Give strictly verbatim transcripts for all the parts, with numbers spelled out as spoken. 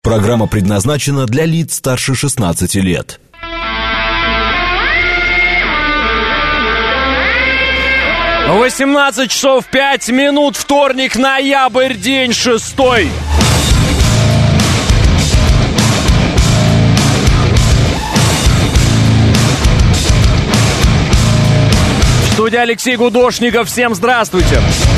Программа предназначена для лиц старше шестнадцати лет. восемнадцать часов пять минут, вторник, ноябрь, день шестой. В студии Алексей Гудошников. Всем здравствуйте.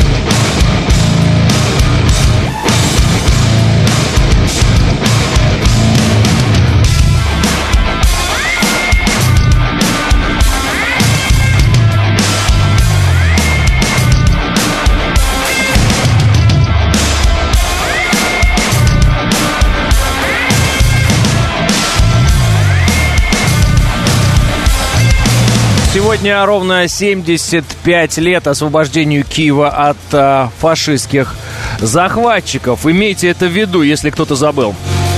Сегодня ровно семьдесят пять лет освобождению Киева от э, фашистских захватчиков. Имейте это в виду, если кто-то забыл.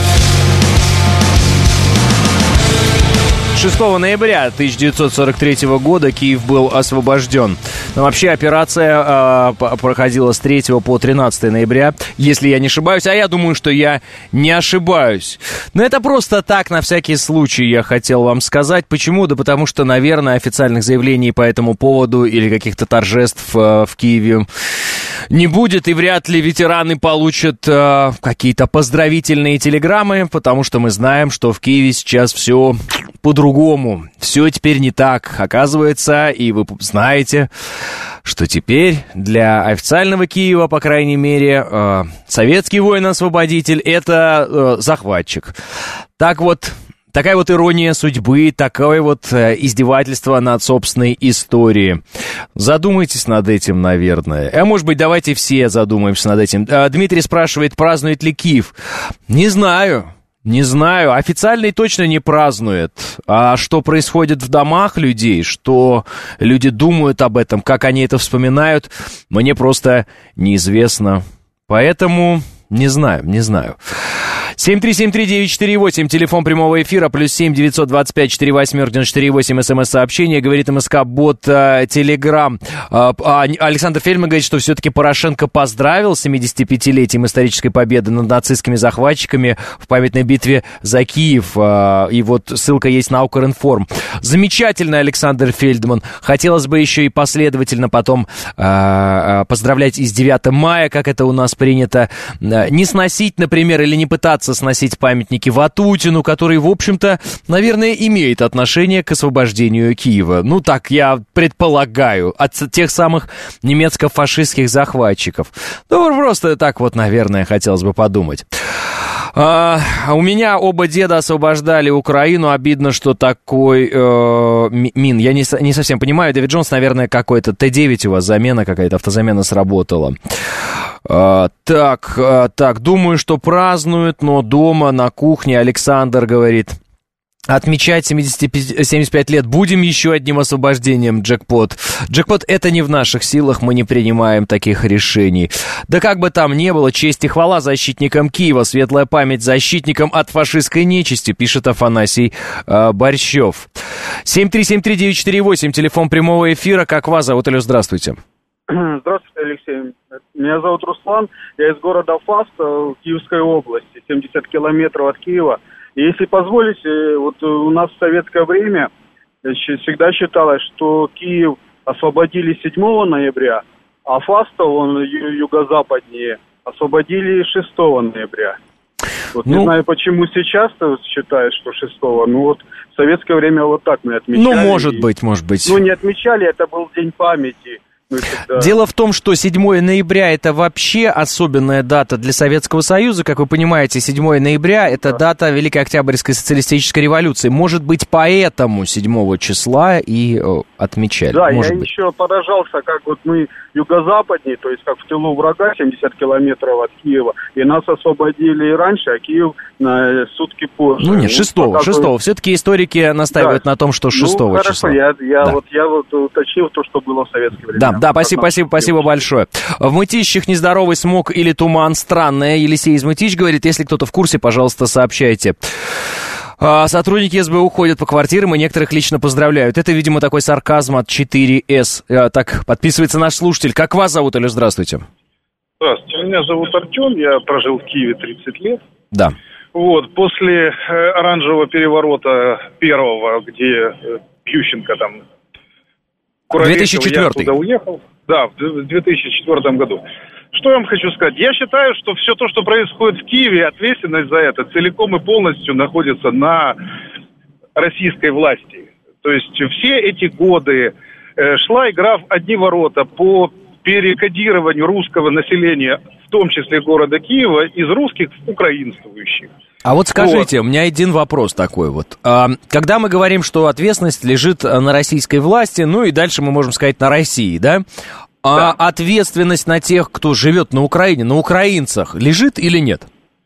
шестого ноября тысяча девятьсот сорок третьего года Киев был освобожден. Но вообще операция э, проходила с третьего по тринадцатое ноября, если я не ошибаюсь, а я думаю, что я не ошибаюсь. Но это просто так, на всякий случай, я хотел вам сказать. Почему? Да потому что, наверное, официальных заявлений по этому поводу или каких-то торжеств э, в Киеве не будет, и вряд ли ветераны получат э, какие-то поздравительные телеграммы, потому что мы знаем, что в Киеве сейчас все по-другому. Все теперь не так. Оказывается, и вы знаете, что теперь для официального Киева, по крайней мере, э, советский воин-освободитель — это э, захватчик. Так вот, такая вот ирония судьбы, такое вот э, издевательство над собственной историей. Задумайтесь над этим, наверное. А может быть, давайте все задумаемся над этим. Э, Дмитрий спрашивает, празднует ли Киев? Не знаю. Не знаю, официально и точно не празднует. А что происходит в домах людей, что люди думают об этом, как они это вспоминают, мне просто неизвестно. Поэтому не знаю, не знаю. семь три семь три девять четыре восемь, телефон прямого эфира, плюс семь девятьсот двадцать пять сорок восемь девяносто четыре восемь, смс-сообщение, говорит МСК-бот Телеграм. Александр Фельдман говорит, что все-таки Порошенко поздравил с семидесятипятилетием исторической победы над нацистскими захватчиками в памятной битве за Киев. И вот ссылка есть на Укринформ. Замечательно, Александр Фельдман. Хотелось бы еще и последовательно потом поздравлять и с девятым мая, как это у нас принято. Не сносить, например, или не пытаться сносить памятники Ватутину, который, в общем-то, наверное, имеет отношение к освобождению Киева. Ну, так я предполагаю, от тех самых немецко-фашистских захватчиков. Ну, просто так вот, наверное, хотелось бы подумать. А, у меня оба деда освобождали Украину. Обидно, что такой э, мин. Я не, не совсем понимаю. Дэвид Джонс, наверное, какой-то Т девять у вас замена, какая-то автозамена сработала. А, так, а, так, думаю, что празднуют, но дома, на кухне. Александр говорит, отмечать семьдесят пять, семьдесят пять лет будем еще одним освобождением, джекпот. Джекпот — это не в наших силах, мы не принимаем таких решений. Да как бы там ни было, честь и хвала защитникам Киева, светлая память защитникам от фашистской нечисти, пишет Афанасий э, Борщев. семь три семь три девять четыре восемь, телефон прямого эфира. Как вас зовут? Алло, здравствуйте. Здравствуйте, Алексей. Меня зовут Руслан, я из города Фаст, Киевской области, семьдесят километров от Киева. И если позволите, вот у нас в советское время всегда считалось, что Киев освободили седьмого ноября, а Фастов, он юго-западнее, освободили шестого ноября. Вот ну, не знаю, почему сейчас-то считают, что шестого, ну вот в советское время вот так мы отмечали. Ну, может быть, может быть. Ну, не отмечали, это был День памяти. Всегда... Дело в том, что седьмого ноября это вообще особенная дата для Советского Союза. Как вы понимаете, седьмого ноября это да. дата Великой Октябрьской социалистической революции. Может быть, поэтому седьмого числа и о, отмечали. Да, Может я быть. еще поражался, как вот мы юго-западнее, то есть как в тылу врага, семьдесят километров от Киева, и нас освободили раньше, а Киев на сутки позже. Ну нет, шестого, шестого. Все-таки историки настаивают да. на том, что шестого ну, хорошо, числа. Я, я, да. вот, я вот уточнил то, что было в советское время. Да, да, спасибо, спасибо, спасибо большое. В Мытищах нездоровый смог или туман странное. Елисей из Мытищ говорит, если кто-то в курсе, пожалуйста, сообщайте. Сотрудники эс бэ у ходят по квартирам и некоторых лично поздравляют. Это, видимо, такой сарказм от четыре эс. Так, подписывается наш слушатель. Как вас зовут, Алло, здравствуйте. Здравствуйте, меня зовут Артем, я прожил в Киеве тридцать лет. Да. Вот, после э, оранжевого переворота первого, где э, Ющенко там... две тысячи четвёртый. Я туда уехал. Да, в две тысячи четвёртом году. Что я вам хочу сказать? Я считаю, что все то, что происходит в Киеве, ответственность за это целиком и полностью находится на российской власти. То есть все эти годы э, шла игра в одни ворота по перекодированию русского населения, в том числе города Киева, из русских в украинствующих. А вот скажите, вот. У меня один вопрос такой вот. А, когда мы говорим, что ответственность лежит на российской власти, ну и дальше мы можем сказать на России, да? А да. Ответственность на тех, кто живет на Украине, на украинцах, лежит или нет?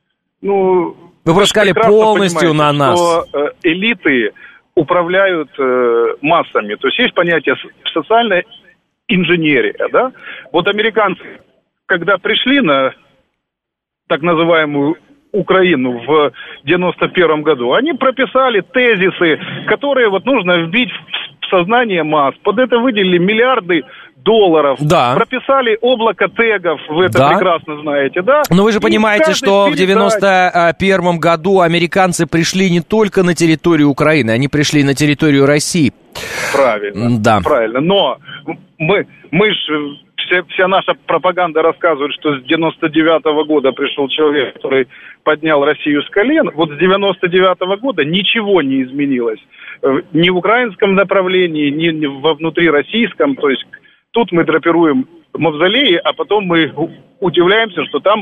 Ну, вы просто сказали полностью на нас. Что э, элиты управляют э, массами. То есть есть понятие социальная инженерия, да? Вот американцы, когда пришли на так называемую Украину в девяносто первом году, они прописали тезисы, которые вот нужно вбить в сознание масс. Под это выделили миллиарды долларов. Да. Прописали облако тегов, вы это да. прекрасно знаете, да? Но вы же понимаете, что в девяносто первом году американцы пришли не только на территорию Украины, они пришли на территорию России. Правильно. Да. Правильно. Но мы, мы же... Вся, вся наша пропаганда рассказывает, что с девяносто девятого года пришел человек, который поднял Россию с колен. Вот с девяносто девятого года ничего не изменилось. Ни в украинском направлении, ни, ни во внутрироссийском. То есть тут мы драпируем мавзолеи, а потом мы удивляемся, что там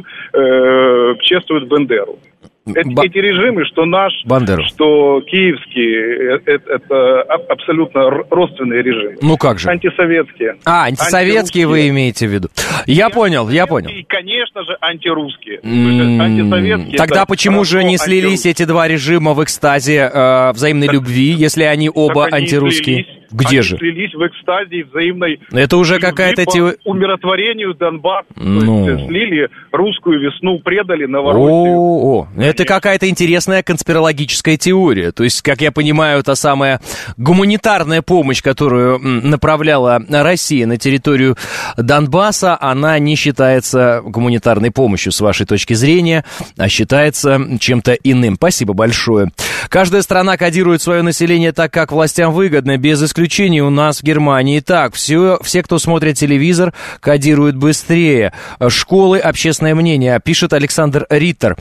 э, чествуют Бендеру. Эти, Ба- эти режимы, что наш, Бандеру. Что киевский, это, это абсолютно родственные режимы. Ну как же? Антисоветские. А, антисоветские вы имеете в виду. Я понял, я понял. И, конечно же, антирусские. Mm-hmm. Антисоветские. Тогда почему же не слились эти два режима в экстазе э, взаимной так, любви, если они оба они антирусские? Слились. Где они же? слились в экстазе взаимной это уже какая-то теория. По умиротворению Донбасса. Ну. То есть слили русскую весну, предали Новороссию. О, это какая-то интересная конспирологическая теория. То есть, как я понимаю, та самая гуманитарная помощь, которую направляла Россия на территорию Донбасса, она не считается гуманитарной помощью, с вашей точки зрения, а считается чем-то иным. Спасибо большое. Каждая страна кодирует свое население так, как властям выгодно, без исключения у нас в Германии так. Все, все, кто смотрит телевизор, кодируют быстрее. Школы, общественное мнение, пишет Александр Риттер.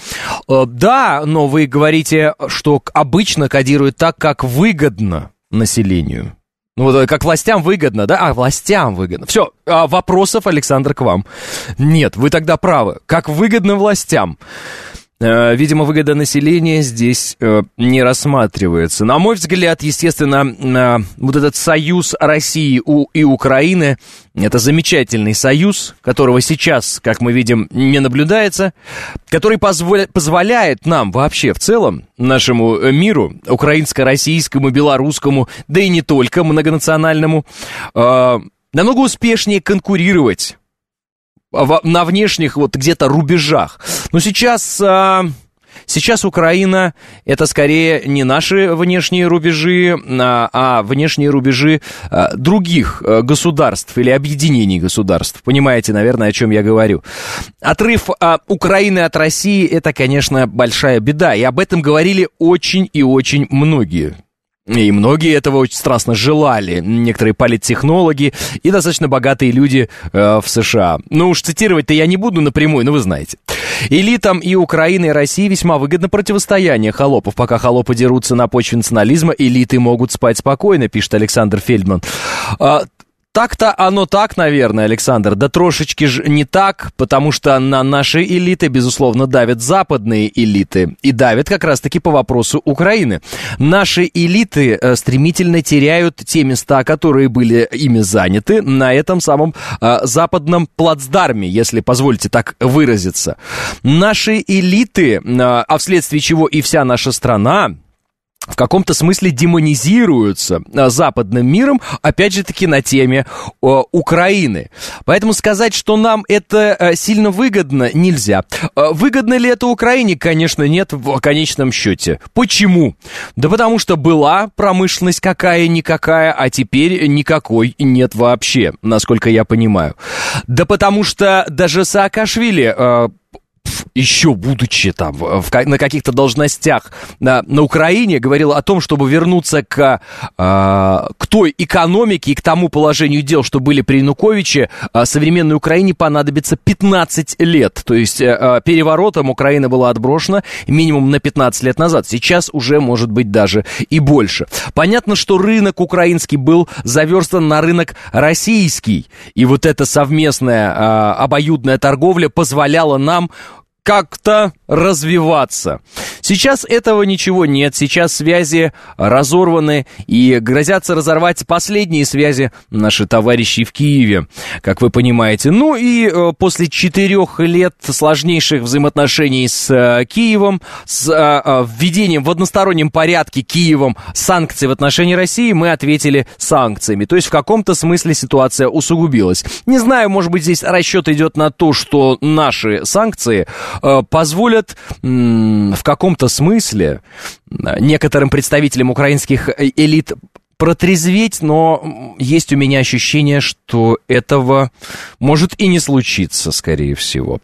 Да, но вы говорите, что обычно кодируют так, как выгодно населению. Ну, вот как властям выгодно, да? А, властям выгодно. Все, а вопросов, Александр, к вам. Нет, вы тогда правы. Как выгодно властям. Видимо, выгода населения здесь э, не рассматривается. На мой взгляд, естественно, э, вот этот союз России у, и Украины, это замечательный союз, которого сейчас, как мы видим, не наблюдается, который позволя- позволяет нам вообще в целом, нашему миру, украинско-российскому, белорусскому, да и не только многонациональному, э, намного успешнее конкурировать на внешних вот где-то рубежах. Но сейчас, а, сейчас Украина это скорее не наши внешние рубежи, а, а внешние рубежи а, других а, государств или объединений государств. Понимаете, наверное, о чем я говорю. Отрыв а, Украины от России это, конечно, большая беда. И об этом говорили очень и очень многие. И многие этого очень страстно желали. Некоторые политтехнологи и достаточно богатые люди э, в США. Ну уж цитировать-то я не буду напрямую, но вы знаете. Элитам и Украины, и России весьма выгодно противостояние холопов. Пока холопы дерутся на почве национализма, элиты могут спать спокойно, пишет Александр Фельдман. А, так-то оно так, наверное, Александр, да трошечки же не так, потому что на наши элиты, безусловно, давят западные элиты. И давят как раз-таки по вопросу Украины. Наши элиты э, стремительно теряют те места, которые были ими заняты на этом самом э, западном плацдарме, если позволите так выразиться. Наши элиты, э, а вследствие чего и вся наша страна, в каком-то смысле демонизируются западным миром, опять же таки на теме э, Украины. Поэтому сказать, что нам это э, сильно выгодно, нельзя. Э, выгодно ли это Украине? Конечно, нет в конечном счете. Почему? Да потому что была промышленность какая-никакая, а теперь никакой нет вообще, насколько я понимаю. Да потому что даже Саакашвили... Э, еще будучи там в, в, на каких-то должностях на, на Украине, говорил о том, чтобы вернуться к, э, к той экономике и к тому положению дел, что были при Януковиче, э, современной Украине понадобится пятнадцать лет. То есть э, переворотом Украина была отброшена минимум на пятнадцать лет назад. Сейчас уже может быть даже и больше. Понятно, что рынок украинский был заверстан на рынок российский. И вот эта совместная э, обоюдная торговля позволяла нам как-то развиваться. Сейчас этого ничего нет. Сейчас связи разорваны и грозятся разорвать последние связи наши товарищи в Киеве, как вы понимаете. Ну и э, после четырех лет сложнейших взаимоотношений с э, Киевом, с э, введением в одностороннем порядке Киевом санкций в отношении России, мы ответили санкциями. То есть в каком-то смысле ситуация усугубилась. Не знаю, может быть, здесь расчет идет на то, что наши санкции э, позволят м- в каком-то смысле некоторым представителям украинских элит протрезветь, но есть у меня ощущение, что этого может и не случиться, скорее всего.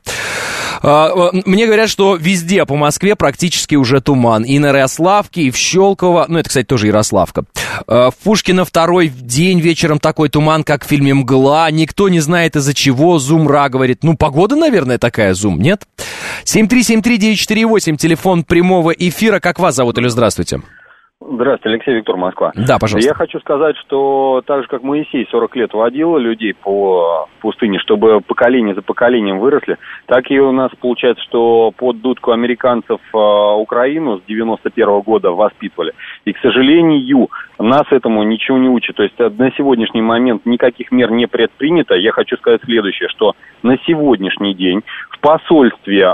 Мне говорят, что везде по Москве практически уже туман. И на Ярославке, и в Щелково, ну это, кстати, тоже Ярославка. В Пушкино второй день вечером такой туман, как в фильме «Мгла». Никто не знает из-за чего. Зум-ра говорит, ну погода, наверное, такая, Зум, нет? семь три семь три девять четыре восемь, телефон прямого эфира. Как вас зовут, или здравствуйте? Здравствуйте, Алексей, Виктор, Москва. Да, пожалуйста. Я хочу сказать, что так же, как Моисей сорок лет водил людей по пустыне, чтобы поколение за поколением выросли, так и у нас получается, что под дудку американцев Украину с девяносто первого года воспитывали. И, к сожалению, нас этому ничего не учат. То есть на сегодняшний момент никаких мер не предпринято. Я хочу сказать следующее, что на сегодняшний день в посольстве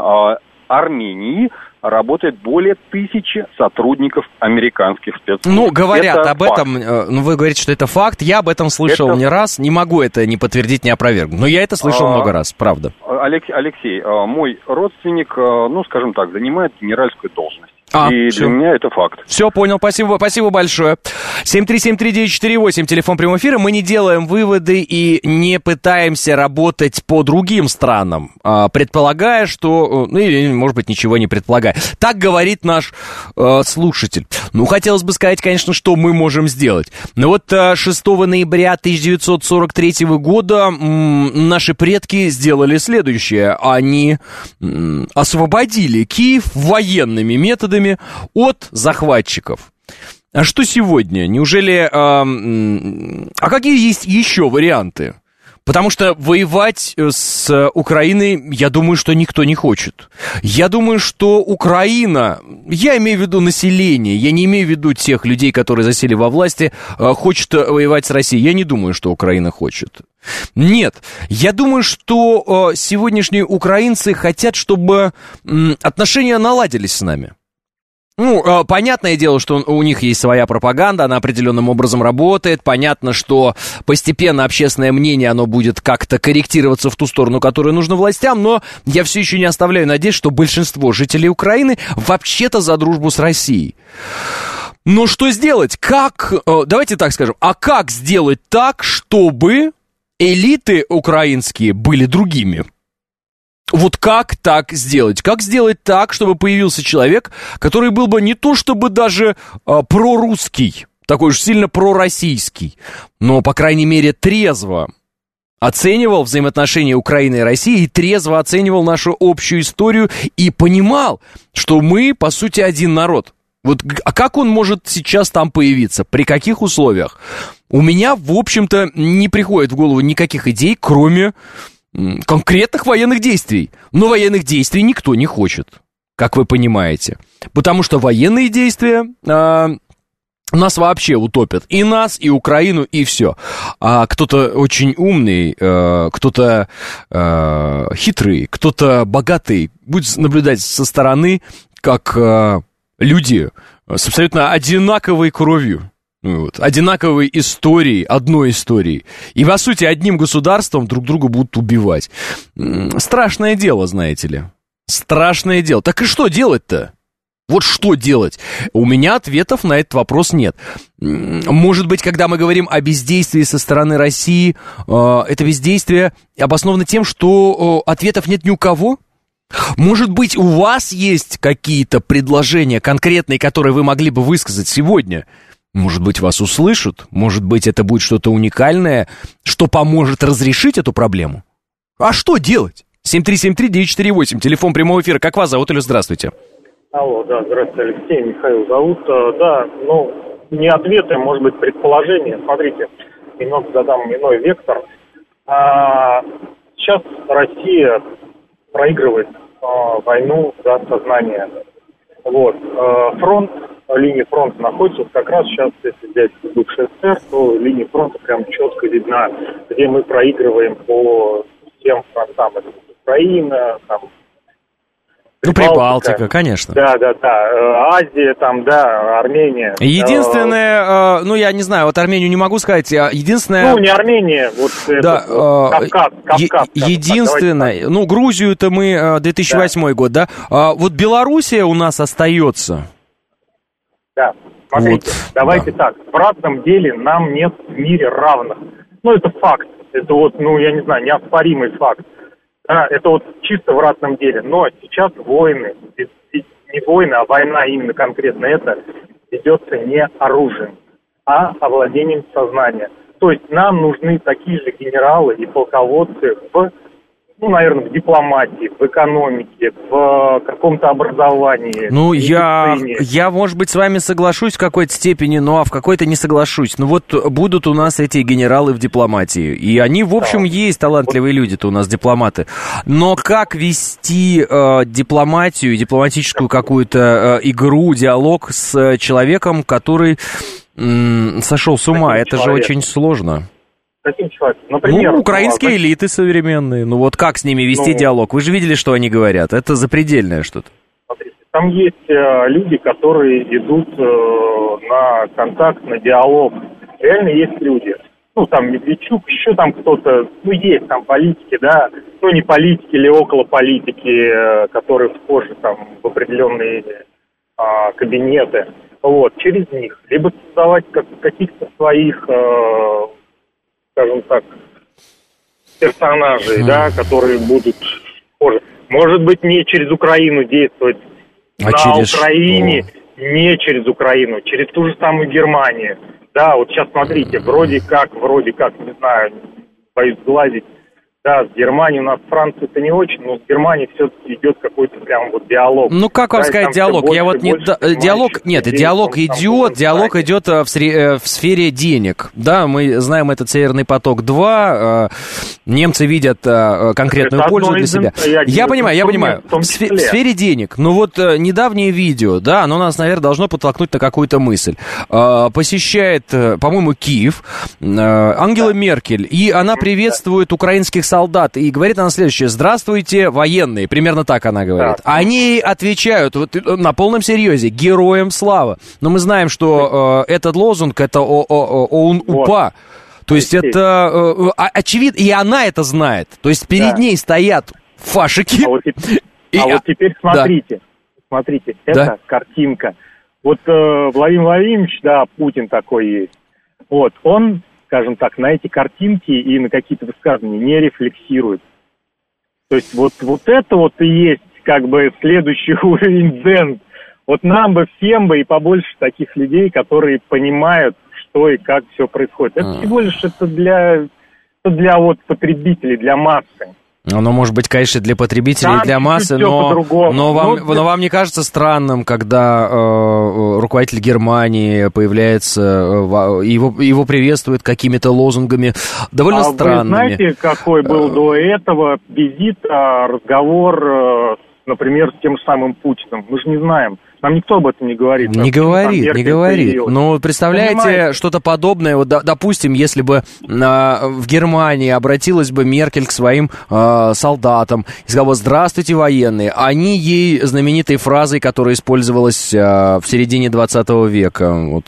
Армении работает более тысячи сотрудников американских спецслужб. Ну, говорят это об факт. этом, ну, вы говорите, что это факт, я об этом слышал это... не раз, не могу это ни подтвердить, ни опровергнуть, но я это слышал а... много раз, правда. Алексей, Алексей, мой родственник, ну, скажем так, занимает генеральскую должность. А, и все. для меня это факт. Все, понял, спасибо, спасибо большое. семь три семь три девять четыре восемь, телефон прямого эфира. Мы не делаем выводы и не пытаемся работать по другим странам, предполагая, что... Ну, или, может быть, ничего не предполагая. Так говорит наш э, слушатель. Ну, хотелось бы сказать, конечно, что мы можем сделать. Но вот шестого ноября тысяча девятьсот сорок третьего года м, наши предки сделали следующее. Они м, освободили Киев военными методами от захватчиков. А что сегодня? Неужели... Э, а какие есть еще варианты? Потому что воевать с Украиной, я думаю, что никто не хочет. Я думаю, что Украина, я имею в виду население, я не имею в виду тех людей, которые засели во власти, хочет воевать с Россией. Я не думаю, что Украина хочет. Нет, я думаю, что сегодняшние украинцы хотят, чтобы отношения наладились с нами. Ну, понятное дело, что у них есть своя пропаганда, она определенным образом работает. Понятно, что постепенно общественное мнение, оно будет как-то корректироваться в ту сторону, которую нужно властям. Но я все еще не оставляю надежд, что большинство жителей Украины вообще-то за дружбу с Россией. Но что сделать? Как, давайте так скажем, а как сделать так, чтобы элиты украинские были другими? Вот как так сделать? Как сделать так, чтобы появился человек, который был бы не то чтобы даже а, прорусский, такой уж сильно пророссийский, но, по крайней мере, трезво оценивал взаимоотношения Украины и России, и трезво оценивал нашу общую историю и понимал, что мы, по сути, один народ. Вот, а как он может сейчас там появиться? При каких условиях? У меня, в общем-то, не приходит в голову никаких идей, кроме... конкретных военных действий. Но военных действий никто не хочет, как вы понимаете. Потому что военные действия а, нас вообще утопят. И нас, и Украину, и все. А кто-то очень умный, а, кто-то а, хитрый, кто-то богатый будет наблюдать со стороны, как а, люди с абсолютно одинаковой кровью, вот, одинаковой историей, одной историей. И, по сути, одним государством друг друга будут убивать. Страшное дело, знаете ли. Страшное дело. Так и что делать-то? Вот что делать? У меня ответов на этот вопрос нет. Может быть, когда мы говорим о бездействии со стороны России, это бездействие обосновано тем, что ответов нет ни у кого? Может быть, у вас есть какие-то предложения конкретные, которые вы могли бы высказать сегодня? Может быть, вас услышат? Может быть, это будет что-то уникальное, что поможет разрешить эту проблему? А что делать? семь три семь три девять четыре восемь, телефон прямого эфира. Как вас зовут, или здравствуйте? Алло, да, здравствуйте, Алексей, Михаил зовут. Да, ну, не ответы, может быть, предположения. Смотрите, немного задам иной вектор. А, сейчас Россия проигрывает а, войну за сознание. Вот. А, фронт, линия фронта находится вот как раз сейчас, если взять бывший СССР, то линия фронта прям четко видна, где мы проигрываем по всем фронтам. Это Украина, там, Ну, Прибалтика, Прибалтика, конечно. Да, да, да. Азия, там, да, Армения. Единственное, э, ну, я не знаю, вот Армению не могу сказать, единственное... Ну, не Армения, вот да, это, вот, Кавказ, Кавказ. Е- единственное, так, ну, Грузию-то мы, две тысячи восьмой да. год, да? А, вот Белоруссия у нас остается. Да, смотрите, вот, давайте да. так, в равном деле нам нет в мире равных. Ну, это факт, это вот, ну, я не знаю, неоспоримый факт. Да, это вот чисто в ратном деле. Но сейчас войны, не войны, а война именно конкретно это, ведется не оружием, а овладением сознания. То есть нам нужны такие же генералы и полководцы в, ну, наверное, в дипломатии, в экономике, в каком-то образовании. Ну, я, я, может быть, с вами соглашусь в какой-то степени, ну, а в какой-то не соглашусь. Ну, вот будут у нас эти генералы в дипломатии. И они, в общем, да. есть талантливые вот. люди-то у нас, дипломаты. Но как вести э, дипломатию, дипломатическую какую-то э, игру, диалог с человеком, который м- сошел с ума? Каким Это человеком? Же очень сложно. Каким человеком? Например, ну, украинские ну, элиты современные. Ну, вот как с ними вести ну, диалог? Вы же видели, что они говорят. Это запредельное что-то. Смотрите, там есть э, люди, которые идут э, на контакт, на диалог. Реально есть люди. Ну, там Медведчук, еще там кто-то. Ну, есть там политики, да. Ну, не политики или около политики, э, которые вхожи там в определенные э, кабинеты. Вот, через них. Либо создавать как, каких-то своих... Э, скажем так, персонажей, mm. да, которые будут позже. Может быть, не через Украину действовать, а на через Украине, что? Не через Украину, через ту же самую Германию. Да, вот сейчас смотрите, вроде как, вроде как, не знаю, боюсь сглазить. Да, с Германией у нас Франция-то не очень, но с Германией все-таки идет какой-то прям вот диалог. Ну, как вам да, сказать диалог? Больше, Я вот не... Да, диалог, нет, людей, диалог идет, диалог знает. идет в, сре... в сфере денег. Да, мы знаем этот Северный поток-два, немцы видят конкретную это пользу для себя. Я, я понимаю, я понимаю, в, в сфере денег. Ну, вот недавнее видео, да, оно нас, наверное, должно подтолкнуть на какую-то мысль. Посещает, по-моему, Киев Ангела да. Меркель, и она приветствует да. украинских солдат, и говорит она следующее: здравствуйте, военные, примерно так она говорит. Да. Они отвечают вот, на полном серьезе: героям слава. Но мы знаем, что э, этот лозунг, это ОУН-УПА. Вот. То есть это э, очевидно, и она это знает. То есть перед да. ней стоят фашики. А вот теперь, и, а вот теперь смотрите, да. смотрите, это да? картинка. Вот э, Владимир Владимирович, да, Путин такой есть. Вот, он, скажем так, на эти картинки и на какие-то высказывания не рефлексирует. То есть вот, вот это вот и есть как бы следующий уровень дзен. Вот нам бы, всем бы и побольше таких людей, которые понимают, что и как все происходит. Это а. всего лишь это для, это для вот потребителей, для массы. Оно может быть, конечно, для потребителей и для массы, но, но, вам, но, но вам не кажется странным, когда э, руководитель Германии появляется, э, его, его приветствуют какими-то лозунгами довольно а странными. Вы знаете, какой был до этого визит, разговор, например, с тем же самым Путиным? Мы же не знаем. Нам никто об этом не говорит. Не говорит, не говорит. Ну, представляете, Понимаете? что-то подобное, вот, допустим, если бы э, в Германии обратилась бы Меркель к своим э, солдатам и сказала: здравствуйте, военные. Они ей знаменитой фразой, которая использовалась э, в середине двадцатого века, вот,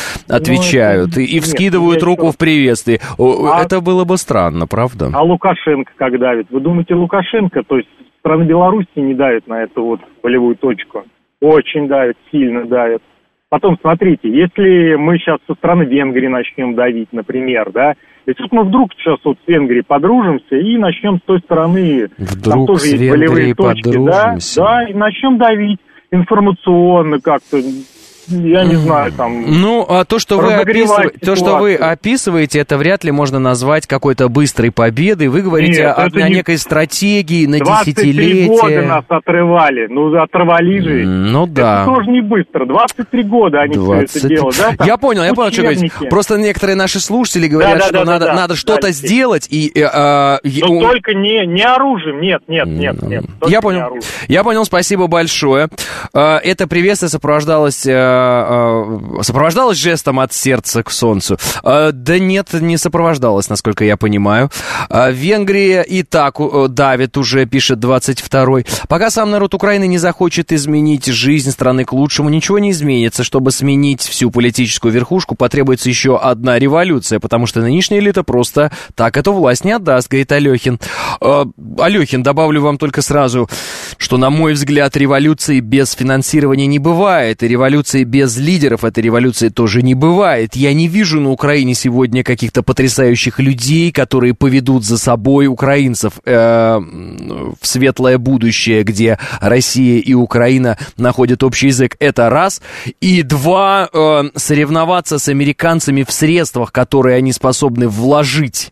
отвечают ну, это... и, и вскидывают Нет, руку в приветствии. А... Это было бы странно, правда? А Лукашенко как давит? Вы думаете, Лукашенко, то есть страна Беларуси не давит на эту вот болевую точку? Очень давит, сильно давит. Потом, смотрите, если мы сейчас со стороны Венгрии начнем давить, например, да, И тут мы вдруг сейчас вот с Венгрией подружимся и начнем с той стороны, вдруг там тоже с есть болевые Венгрией точки, подружимся. да, да, и начнем давить информационно как-то. Я не знаю, там... Ну, а то, что вы описываете, то, что вы описываете, это вряд ли можно назвать какой-то быстрой победой. Вы говорите Нет, о, о не... некой стратегии на десятилетия. двадцать три года нас отрывали. Ну, отрывали же. Ну, да. Это тоже не быстро. двадцать три года они двадцать... все это делают. Да? Там, я понял, я понял, что говорите. Просто некоторые наши слушатели говорят, да, да, что да, надо, да, надо да, что-то да, сделать. И, э, э, Но э, только не, не оружием. Нет, нет, нет. нет я понял. Я понял, спасибо большое. Э, это приветствие сопровождалось... Э, сопровождалось жестом от сердца к солнцу? Да нет, не сопровождалось, насколько я понимаю. Венгрия и так давит уже, пишет двадцать второй. Пока сам народ Украины не захочет изменить жизнь страны к лучшему, ничего не изменится. Чтобы сменить всю политическую верхушку, потребуется еще одна революция, потому что нынешняя элита просто так эту власть не отдаст, говорит Алехин. Алехин, добавлю вам только сразу, что, на мой взгляд, революции без финансирования не бывает, и революции без лидеров этой революции тоже не бывает. Я не вижу на Украине сегодня каких-то потрясающих людей, которые поведут за собой украинцев э, в светлое будущее, где Россия и Украина находят общий язык. Это раз. И два, э, соревноваться с американцами в средствах, которые они способны вложить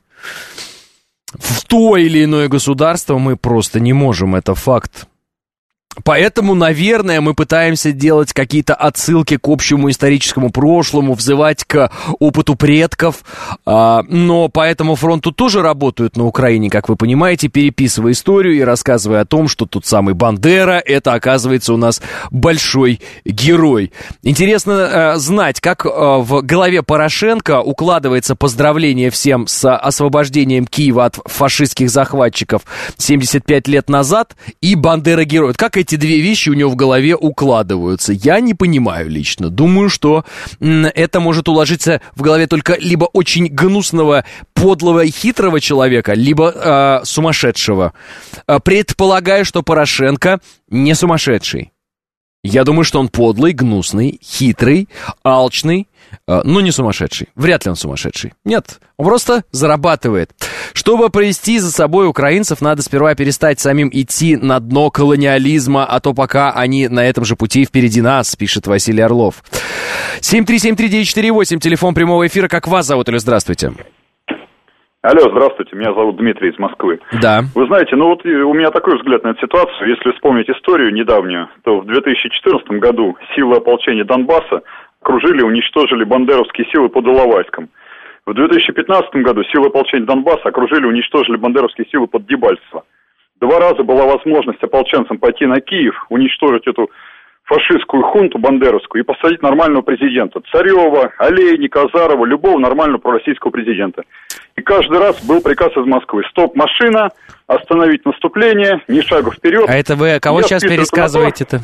в то или иное государство, мы просто не можем. Это факт. Поэтому, наверное, мы пытаемся делать какие-то отсылки к общему историческому прошлому, взывать к опыту предков, но по этому фронту тоже работают на Украине, как вы понимаете, переписывая историю и рассказывая о том, что тот самый Бандера, это, оказывается, у нас большой герой. Интересно знать, как в голове Порошенко укладывается поздравление всем с освобождением Киева от фашистских захватчиков семьдесят пять лет назад и Бандера-герой. Как эти две вещи у него в голове укладываются? Я не понимаю лично. Думаю, что м, это может уложиться в голове только либо очень гнусного, подлого и хитрого человека, либо э, сумасшедшего. Предполагаю, что Порошенко не сумасшедший. Я думаю, что он подлый, гнусный, хитрый, алчный, э, но не сумасшедший. Вряд ли он сумасшедший. Нет, он просто зарабатывает. Чтобы провести за собой украинцев, надо сперва перестать самим идти на дно колониализма, а то пока они на этом же пути впереди нас, пишет Василий Орлов. семь три семь три девять четыре восемь, телефон прямого эфира. Как вас зовут? Или здравствуйте. Алло, здравствуйте, меня зовут Дмитрий из Москвы. Да. Вы знаете, ну вот у меня такой взгляд на эту ситуацию. Если вспомнить историю недавнюю, то в две тысячи четырнадцатом году силы ополчения Донбасса окружили и уничтожили бандеровские силы под Иловайском. В две тысячи пятнадцатом году силы ополчения Донбасса окружили и уничтожили бандеровские силы под Дебальцево. Два раза была возможность ополченцам пойти на Киев, уничтожить эту фашистскую хунту бандеровскую и посадить нормального президента. Царева, Олейника, Азарова, любого нормального пророссийского президента. И каждый раз был приказ из Москвы: стоп, машина, остановить наступление, ни шагу вперед. А это вы кого я сейчас пересказываете-то?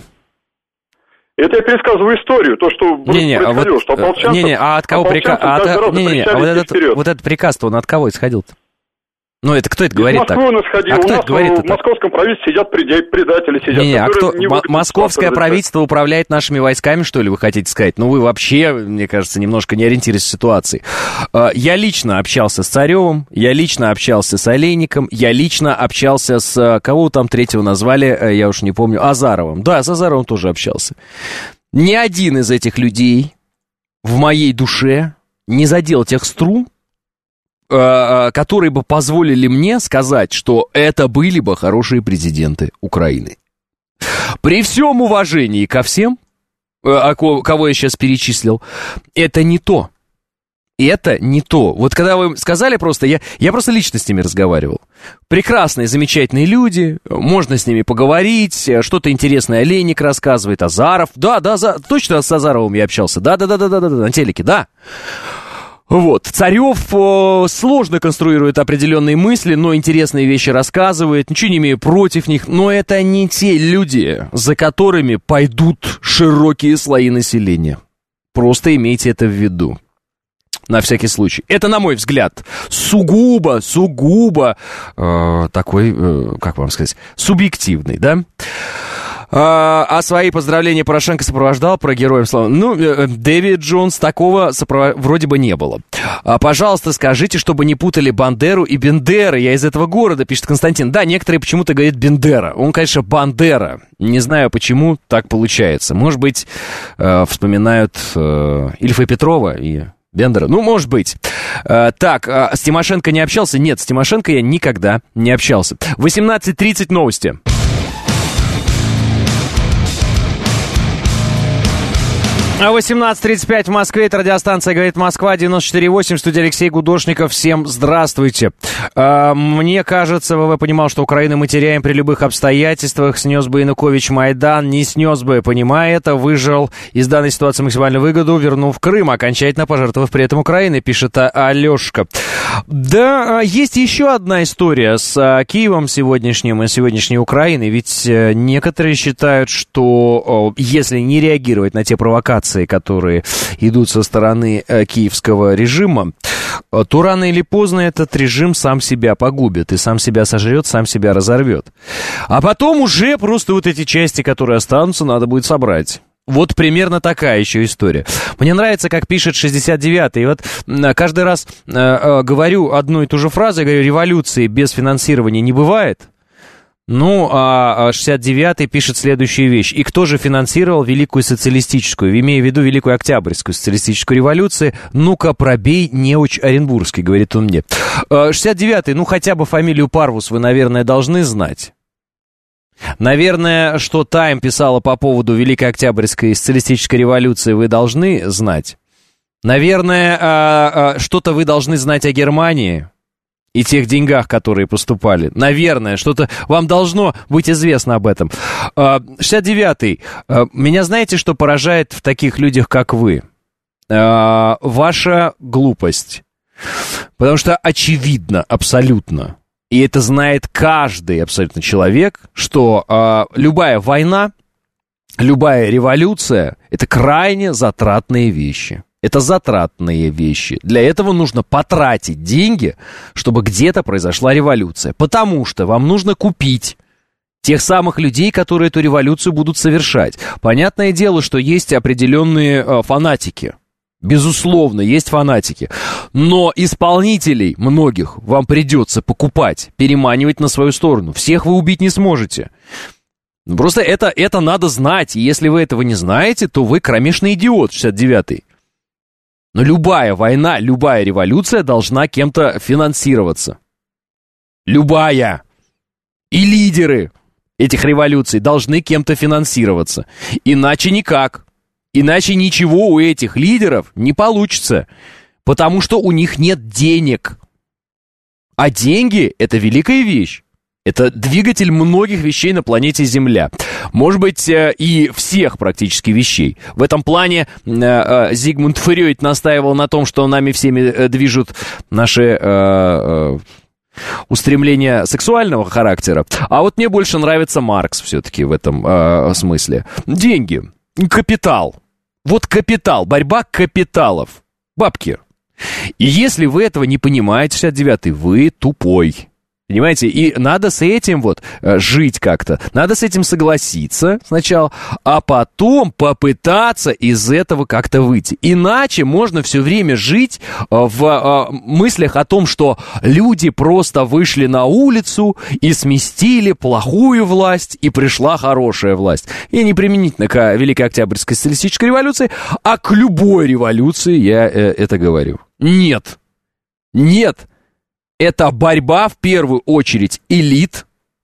Это я пересказываю историю, то, что не, не, происходило, а вот, что ополченцам... Не-не, а от кого приказ... А, от... не, не, а вот, этот, вот этот приказ-то, он от кого исходил-то? Ну, это кто это говорит так? Он исходил. А кто у нас это говорит в московском правительстве сидят предатели, сидят. Не, не, а кто? М- московское правительство управляет нашими войсками, что ли, вы хотите сказать? Ну, вы вообще, мне кажется, немножко не ориентируетесь в ситуации. Я лично общался с Царевым, я лично общался с Олейником, я лично общался с... Кого там третьего назвали, я уж не помню, Азаровым. Да, с Азаровым тоже общался. Ни один из этих людей в моей душе не задел тех струн, которые бы позволили мне сказать, что это были бы хорошие президенты Украины. При всем уважении ко всем, кого я сейчас перечислил, это не то. Это не то. Вот когда вы сказали просто, я, я просто лично с ними разговаривал. Прекрасные, замечательные люди, можно с ними поговорить, что-то интересное Олейник рассказывает, Азаров. Да, да, за, точно с Азаровым я общался. Да-да-да-да-да, на телеке, да. Вот, Царев э, сложно конструирует определенные мысли, но интересные вещи рассказывает, ничего не имею против них, но это не те люди, за которыми пойдут широкие слои населения. Просто имейте это в виду. На всякий случай. Это, на мой взгляд, сугубо, сугубо э, такой, э, как вам сказать, субъективный, да? А, а свои поздравления Порошенко сопровождал про героев славы. Ну, Дэвид Джонс, такого сопров... вроде бы не было. А, пожалуйста, скажите, чтобы не путали Бандеру и Бендера. Я из этого города, пишет Константин. Да, некоторые почему-то говорят Бендера. Он, конечно, Бандера. Не знаю, почему так получается. Может быть, э, вспоминают э, Ильфа Петрова и Бендера. Ну, может быть. Э, так, э, с Тимошенко не общался? Нет, с Тимошенко я никогда не общался. восемнадцать тридцать новости. восемнадцать тридцать пять в Москве, это радиостанция «Говорит Москва», девяносто четыре восемь, студия Алексей Гудошников. Всем здравствуйте. А, мне кажется, ВВ понимал, что Украину мы теряем при любых обстоятельствах. Снес бы Янукович Майдан, не снес бы, понимая это, выжил из данной ситуации максимальную выгоду, вернув Крым, окончательно пожертвовав при этом Украиной, пишет Алешка. Да, есть еще одна история с Киевом сегодняшним и сегодняшней Украиной, ведь некоторые считают, что если не реагировать на те провокации, которые идут со стороны э, киевского режима, то рано или поздно этот режим сам себя погубит и сам себя сожрет, сам себя разорвет. А потом уже просто вот эти части, которые останутся, надо будет собрать. Вот примерно такая еще история. Мне нравится, как пишет шестьдесят девятый. И вот каждый раз э, э, говорю одну и ту же фразу, я говорю, революции без финансирования не бывает. Ну, а шестьдесят девятый пишет следующую вещь. И кто же финансировал Великую социалистическую, имея в виду Великую Октябрьскую социалистическую революцию? Ну-ка, пробей, неуч Оренбургский, говорит он мне. шестьдесят девятый, ну, хотя бы фамилию Парвус вы, наверное, должны знать. Наверное, что Тайм писала по поводу Великой Октябрьской социалистической революции, вы должны знать. Наверное, что-то вы должны знать о Германии и тех деньгах, которые поступали. Наверное, что-то вам должно быть известно об этом. шестьдесят девятый. Меня знаете, что поражает в таких людях, как вы? Ваша глупость. Потому что очевидно, абсолютно, и это знает каждый абсолютно человек, что любая война, любая революция — это крайне затратные вещи. Это затратные вещи. Для этого нужно потратить деньги, чтобы где-то произошла революция. Потому что вам нужно купить тех самых людей, которые эту революцию будут совершать. Понятное дело, что есть определенные э, фанатики. Безусловно, есть фанатики. Но исполнителей многих вам придется покупать, переманивать на свою сторону. Всех вы убить не сможете. Просто это, это надо знать. И если вы этого не знаете, то вы кромешный идиот, шестьдесят девятый. Но любая война, любая революция должна кем-то финансироваться. Любая. И лидеры этих революций должны кем-то финансироваться. Иначе никак. Иначе ничего у этих лидеров не получится. Потому что у них нет денег. А деньги — это великая вещь. Это двигатель многих вещей на планете Земля. Может быть, и всех практически вещей. В этом плане Зигмунд Фройд настаивал на том, что нами всеми движут наши устремления сексуального характера. А вот мне больше нравится Маркс все-таки в этом смысле. Деньги, капитал. Вот капитал, борьба капиталов. Бабки. И если вы этого не понимаете, шестьдесят девятый, вы тупой. Понимаете, и надо с этим вот жить как-то, надо с этим согласиться сначала, а потом попытаться из этого как-то выйти. Иначе можно все время жить в мыслях о том, что люди просто вышли на улицу и сместили плохую власть, и пришла хорошая власть. И не применительно к Великой Октябрьской социалистической революции, а к любой революции я это говорю. Нет, нет. Это борьба, в первую очередь, элит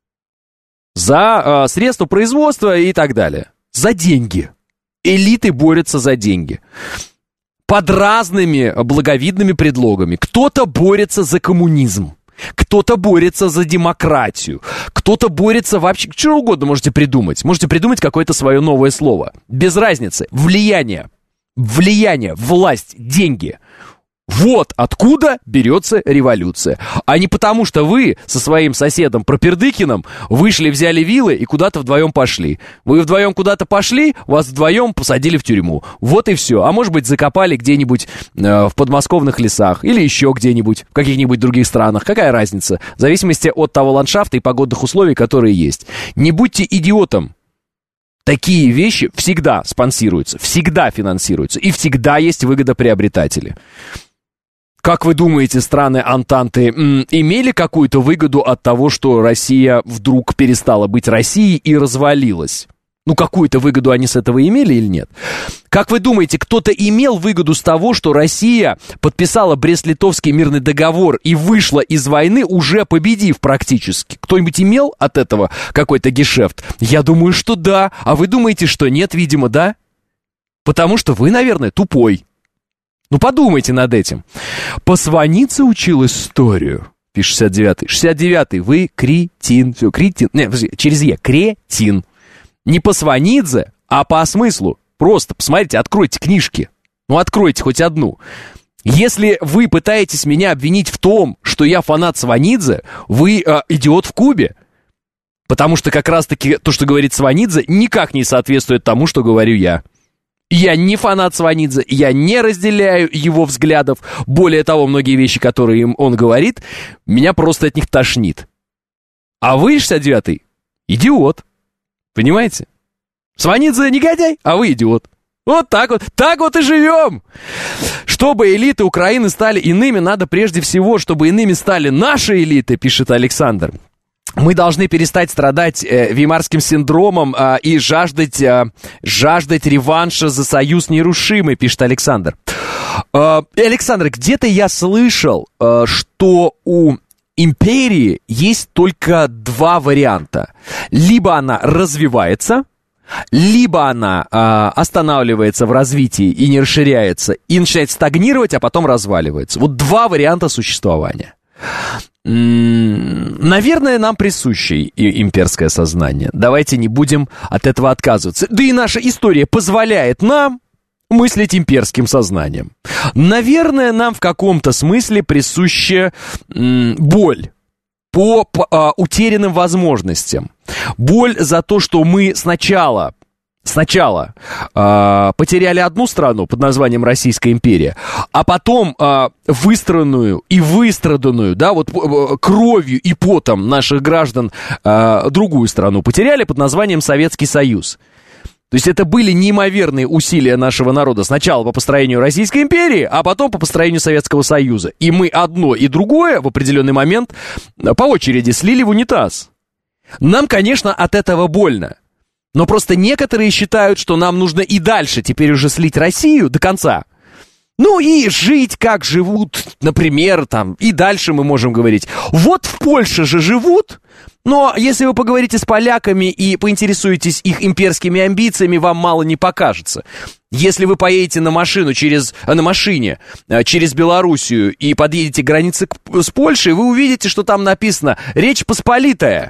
за э, средства производства и так далее. За деньги. Элиты борются за деньги. Под разными благовидными предлогами. Кто-то борется за коммунизм. Кто-то борется за демократию. Кто-то борется вообще... Что угодно можете придумать. Можете придумать какое-то свое новое слово. Без разницы. Влияние. Влияние, власть, деньги. Вот откуда берется революция. А не потому, что вы со своим соседом Пропердыкиным вышли, взяли вилы и куда-то вдвоем пошли. Вы вдвоем куда-то пошли, вас вдвоем посадили в тюрьму. Вот и все. А может быть, закопали где-нибудь э, в подмосковных лесах или еще где-нибудь в каких-нибудь других странах. Какая разница? В зависимости от того ландшафта и погодных условий, которые есть. Не будьте идиотом. Такие вещи всегда спонсируются, всегда финансируются, и всегда есть выгодоприобретатели. Как вы думаете, страны Антанты м, имели какую-то выгоду от того, что Россия вдруг перестала быть Россией и развалилась? Ну, какую-то выгоду они с этого имели или нет? Как вы думаете, кто-то имел выгоду с того, что Россия подписала Брест-Литовский мирный договор и вышла из войны, уже победив практически? Кто-нибудь имел от этого какой-то гешефт? Я думаю, что да. А вы думаете, что нет? Видимо, да. Потому что вы, наверное, тупой. Ну, подумайте над этим. Посванидзе учил историю. Пишет шестьдесят девятый. шестьдесят девятый. Вы кретин. Все, кретин. Не, подожди, через Е. Кретин. Не по Сванидзе, а по смыслу. Просто посмотрите, откройте книжки. Ну, откройте хоть одну. Если вы пытаетесь меня обвинить в том, что я фанат Сванидзе, вы э, идиот в кубе. Потому что как раз-таки то, что говорит Сванидзе, никак не соответствует тому, что говорю я. Я не фанат Сванидзе, я не разделяю его взглядов. Более того, многие вещи, которые он говорит, меня просто от них тошнит. А вы, шестьдесят девятый, идиот. Понимаете? Сванидзе негодяй, а вы идиот. Вот так вот, так вот и живем. Чтобы элиты Украины стали иными, надо прежде всего, чтобы иными стали наши элиты, пишет Александр. Мы должны перестать страдать э, веймарским синдромом э, и жаждать, э, жаждать реванша за союз нерушимый, пишет Александр. Э, Александр, где-то я слышал, э, что у империи есть только два варианта. Либо она развивается, либо она э, останавливается в развитии и не расширяется, и начинает стагнировать, а потом разваливается. Вот два варианта существования. М-м, наверное, нам присуще и имперское сознание. Давайте не будем от этого отказываться. Да и наша история позволяет нам мыслить имперским сознанием. Наверное, нам в каком-то смысле присуща м, боль по, по а, утерянным возможностям. Боль за то, что мы сначала, сначала а, потеряли одну страну под названием Российская империя, а потом а, выстроенную и выстраданную, да, вот кровью и потом наших граждан а, другую страну потеряли под названием Советский Союз. То есть это были неимоверные усилия нашего народа. Сначала по построению Российской империи, а потом по построению Советского Союза. И мы одно и другое в определенный момент по очереди слили в унитаз. Нам, конечно, от этого больно. Но просто некоторые считают, что нам нужно и дальше теперь уже слить Россию до конца. Ну и жить, как живут, например, там, и дальше мы можем говорить. Вот в Польше же живут, но если вы поговорите с поляками и поинтересуетесь их имперскими амбициями, вам мало не покажется. Если вы поедете на машину через, на машине через Белоруссию и подъедете к границе с Польшей, вы увидите, что там написано «Речь Посполитая».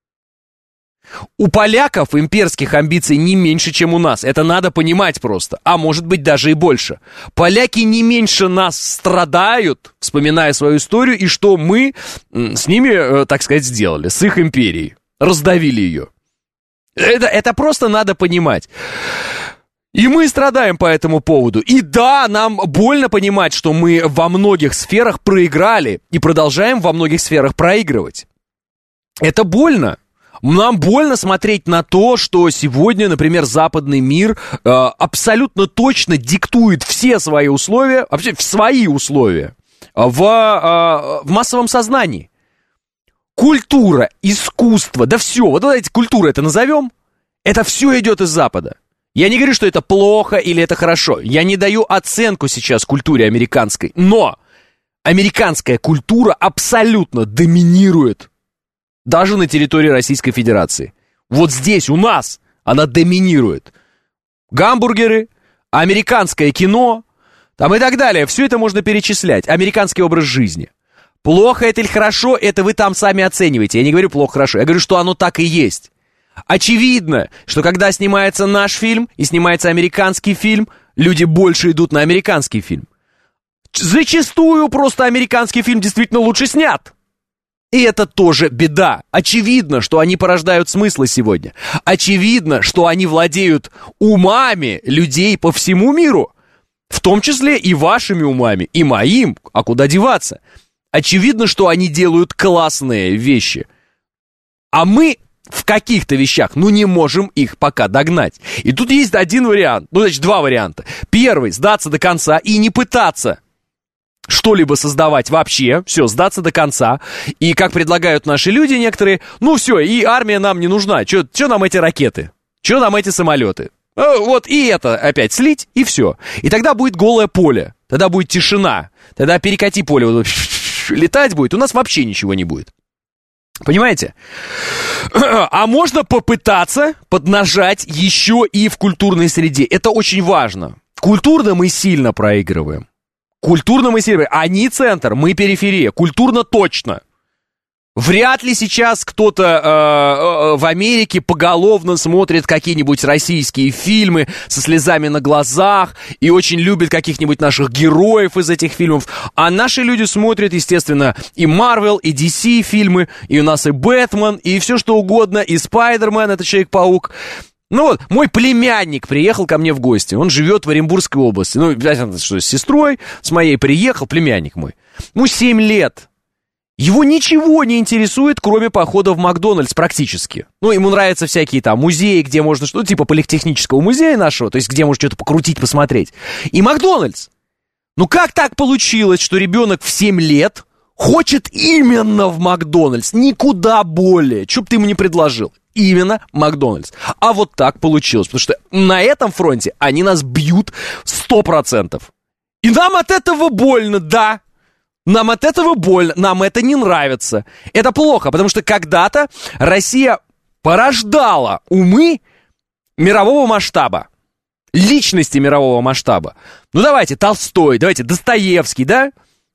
У поляков имперских амбиций не меньше, чем у нас. Это надо понимать просто. А может быть даже и больше. Поляки не меньше нас страдают, вспоминая свою историю, и что мы с ними, так сказать, сделали, с их империей. Раздавили ее. Это, это просто надо понимать. И мы страдаем по этому поводу. И да, нам больно понимать, что мы во многих сферах проиграли и продолжаем во многих сферах проигрывать. Это больно. Нам больно смотреть на то, что сегодня, например, западный мир э, абсолютно точно диктует все свои условия, вообще свои условия в, э, в массовом сознании. Культура, искусство, да все, вот давайте культуру это назовем, это все идет из Запада. Я не говорю, что это плохо или это хорошо, я не даю оценку сейчас культуре американской, но американская культура абсолютно доминирует даже на территории Российской Федерации. Вот здесь, у нас, она доминирует. Гамбургеры, американское кино, там и так далее. Все это можно перечислять. Американский образ жизни. Плохо это или хорошо, это вы там сами оцениваете. Я не говорю плохо-хорошо, я говорю, что оно так и есть. Очевидно, что когда снимается наш фильм и снимается американский фильм, люди больше идут на американский фильм. Зачастую просто американский фильм действительно лучше снят. И это тоже беда. Очевидно, что они порождают смыслы сегодня. Очевидно, что они владеют умами людей по всему миру. В том числе и вашими умами, и моим. А куда деваться? Очевидно, что они делают классные вещи. А мы в каких-то вещах, ну, не можем их пока догнать. И тут есть один вариант, ну, значит, два варианта. Первый, сдаться до конца и не пытаться что-либо создавать вообще, все, сдаться до конца. И как предлагают наши люди некоторые, ну, все, и армия нам не нужна, что нам эти ракеты, что нам эти самолеты. Вот и это опять слить, и все. И тогда будет голое поле, тогда будет тишина, тогда перекати поле, вот, летать будет, у нас вообще ничего не будет. Понимаете? А можно попытаться поднажать еще и в культурной среде. Это очень важно. Культурно мы сильно проигрываем. Культурно мы сильно проигрываем. Они центр, мы периферия. Культурно точно. Вряд ли сейчас кто-то э, э, в Америке поголовно смотрит какие-нибудь российские фильмы со слезами на глазах и очень любит каких-нибудь наших героев из этих фильмов. А наши люди смотрят, естественно, и Marvel, и ди си фильмы, и у нас и Бэтмен, и все что угодно, и Спайдермен, это Человек-паук. Ну вот, мой племянник приехал ко мне в гости, он живет в Оренбургской области. Ну, что, с сестрой, с моей приехал, племянник мой. Ему семь лет. Его ничего не интересует, кроме похода в Макдональдс практически. Ну, ему нравятся всякие там музеи, где можно что-то, типа политехнического музея нашего, то есть где можно что-то покрутить, посмотреть. И Макдональдс. Ну, как так получилось, что ребенок в семь лет хочет именно в Макдональдс, никуда более, что бы ты ему не предложил? Именно Макдональдс. А вот так получилось, потому что на этом фронте они нас бьют сто процентов. И нам от этого больно, да. Нам от этого больно, нам это не нравится. Это плохо, потому что когда-то Россия порождала умы мирового масштаба, личности мирового масштаба. Ну давайте, Толстой, давайте, Достоевский, да?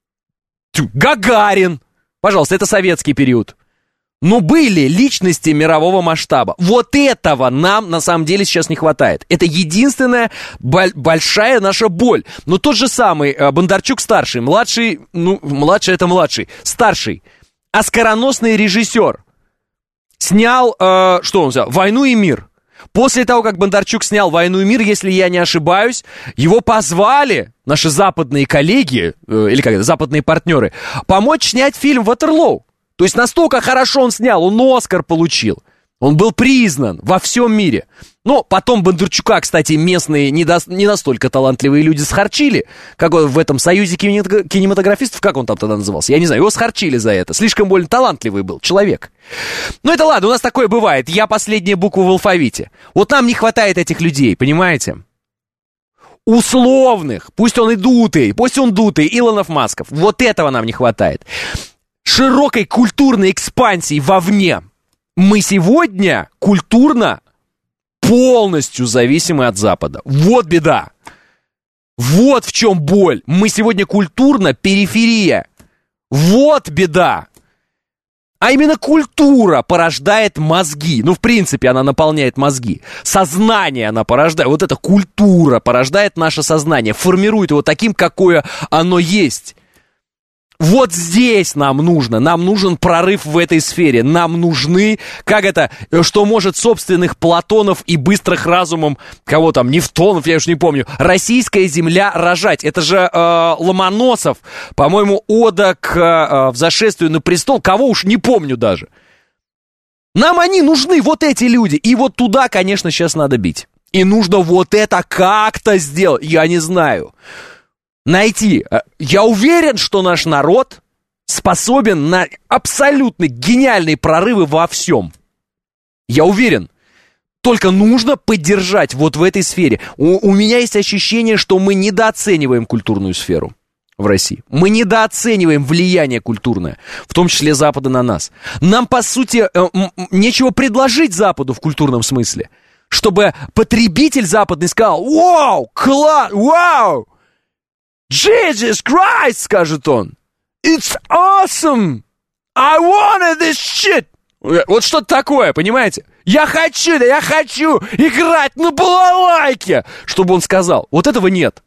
Гагарин, пожалуйста, это советский период. Но были личности мирового масштаба. Вот этого нам на самом деле сейчас не хватает. Это единственная боль, большая наша боль. Но тот же самый э, Бондарчук-старший, младший, ну, младший это младший, старший, оскароносный режиссер, снял, э, что он взял? «Войну и мир». После того, как Бондарчук снял «Войну и мир», если я не ошибаюсь, его позвали наши западные коллеги, э, или как это, западные партнеры, помочь снять фильм «Ватерлоу». То есть настолько хорошо он снял, он Оскар получил. Он был признан во всем мире. Но потом Бондарчука, кстати, местные не, до, не настолько талантливые люди схарчили, как в этом союзе кинематографистов, как он там тогда назывался, я не знаю, его схарчили за это. Слишком больно талантливый был человек. Ну это ладно, у нас такое бывает. Я последняя буква в алфавите. Вот нам не хватает этих людей, понимаете? Условных, пусть он и дутый, пусть он дутый, Илонов, Масков. Вот этого нам не хватает. Широкой культурной экспансии вовне. Мы сегодня культурно полностью зависимы от Запада. Вот беда. Вот в чем боль. Мы сегодня культурно периферия. Вот беда. А именно культура порождает мозги. Ну, в принципе, она наполняет мозги. Сознание она порождает. Вот эта культура порождает наше сознание. Формирует его таким, какое оно есть. Вот здесь нам нужно, нам нужен прорыв в этой сфере, нам нужны, как это, что может собственных Платонов и быстрых разумом, кого там, Нефтонов, я уж не помню, российская земля рожать. Это же э, Ломоносов, по-моему, ода к э, взошествию на престол, кого уж не помню даже. Нам они нужны, вот эти люди, и вот туда, конечно, сейчас надо бить. И нужно вот это как-то сделать, я не знаю. Найти. Я уверен, что наш народ способен на абсолютно гениальные прорывы во всем. Я уверен. Только нужно поддержать вот в этой сфере. У, у меня есть ощущение, что мы недооцениваем культурную сферу в России. Мы недооцениваем влияние культурное, в том числе Запада на нас. Нам, по сути, нечего предложить Западу в культурном смысле, чтобы потребитель западный сказал: «Вау, класс, вау! Jesus Christ», скажет он. «It's awesome! I wanted this shit!» Вот что-то такое, понимаете? «Я хочу, да я хочу играть на балалайке!» Чтобы он сказал. Вот этого нет.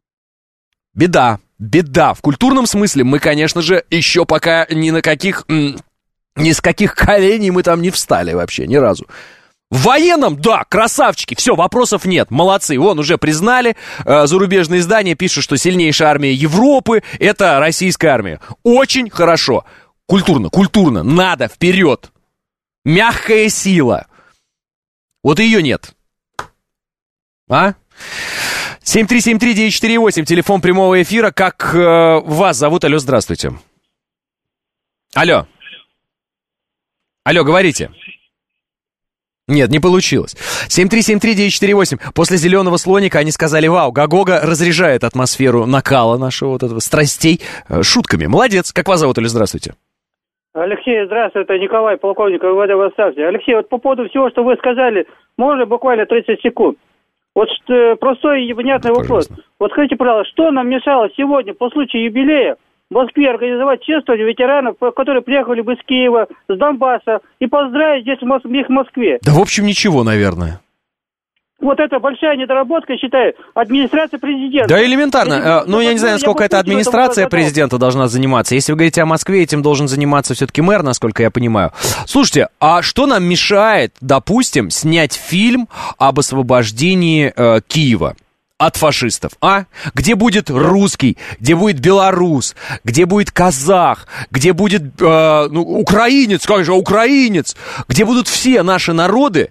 Беда, беда. В культурном смысле мы, конечно же, еще пока ни на каких... Ни с каких коленей мы там не встали вообще, ни разу. В военном, да, красавчики, все, вопросов нет, молодцы, вон уже признали, э, зарубежные издания пишут, что сильнейшая армия Европы — это российская армия. Очень хорошо, культурно, культурно, надо, вперед. Мягкая сила. Вот ее нет. А? семь три семь три девять четыре восемь, телефон прямого эфира. Как э, вас зовут? Алло, здравствуйте. Алло. Алло, говорите. Нет, не получилось. семь три семь три девять четыре восемь. После «Зеленого слоника» они сказали: вау, Гогога разряжает атмосферу накала нашего вот этого, страстей э, шутками. Молодец. Как вас зовут? Алло, здравствуйте. Алексей, здравствуйте, это Николай, полковник МВД в отставке. Алексей, вот по поводу всего, что вы сказали, можно буквально тридцать секунд? Вот что, простой и понятный вопрос. Вот скажите, пожалуйста, что нам мешало сегодня по случаю юбилея в Москве организовать чествование ветеранов, которые приехали бы из Киева, с Донбасса, и поздравить здесь их в Москве? Да, в общем, ничего, наверное. Вот это большая недоработка, считаю, администрация президента. Да, элементарно. Ну, я не знаю, насколько это администрация президента должна заниматься. Если вы говорите о Москве, этим должен заниматься все-таки мэр, насколько я понимаю. Слушайте, а что нам мешает, допустим, снять фильм об освобождении э, Киева от фашистов, а? Где будет русский, где будет белорус, где будет казах, где будет э, ну, украинец, как же, украинец, где будут все наши народы,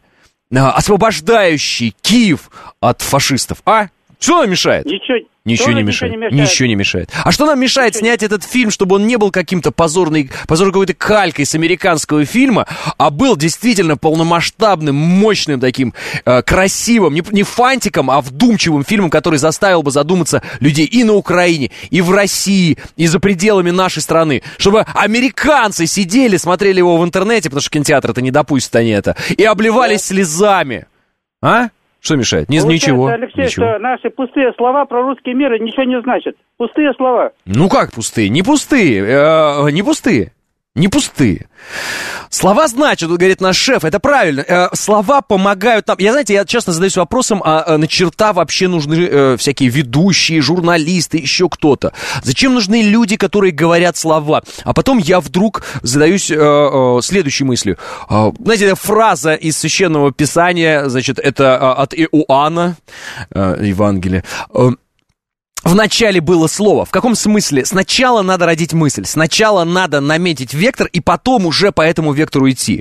освобождающий Киев от фашистов, а? Что нам мешает? Ничего, ничего не мешает. Ничего не мешает. Ничего не мешает. А что нам мешает ничего снять не... этот фильм, чтобы он не был каким-то позорной, позорной какой-то калькой с американского фильма, а был действительно полномасштабным, мощным таким, э, красивым, не, не фантиком, а вдумчивым фильмом, который заставил бы задуматься людей и на Украине, и в России, и за пределами нашей страны, чтобы американцы сидели, смотрели его в интернете, потому что кинотеатры-то не допустят они это, и обливались да. слезами. А? Что мешает? Ни, ничего. Алексей, ничего. Что наши пустые слова про русский мир ничего не значат. Пустые слова. Ну как пустые? Не пустые. Э, не пустые. Не пустые. Слова значат, говорит наш шеф, это правильно. Э, слова помогают нам. Я, знаете, я честно задаюсь вопросом, а, а на черта вообще нужны э, всякие ведущие, журналисты, еще кто-то? Зачем нужны люди, которые говорят слова? А потом я вдруг задаюсь э, э, следующей мыслью. Э, знаете, фраза из Священного Писания, значит, это э, от Иоанна, э, Евангелие. Э, Вначале было слово. В каком смысле? Сначала надо родить мысль, сначала надо наметить вектор, и потом уже по этому вектору идти.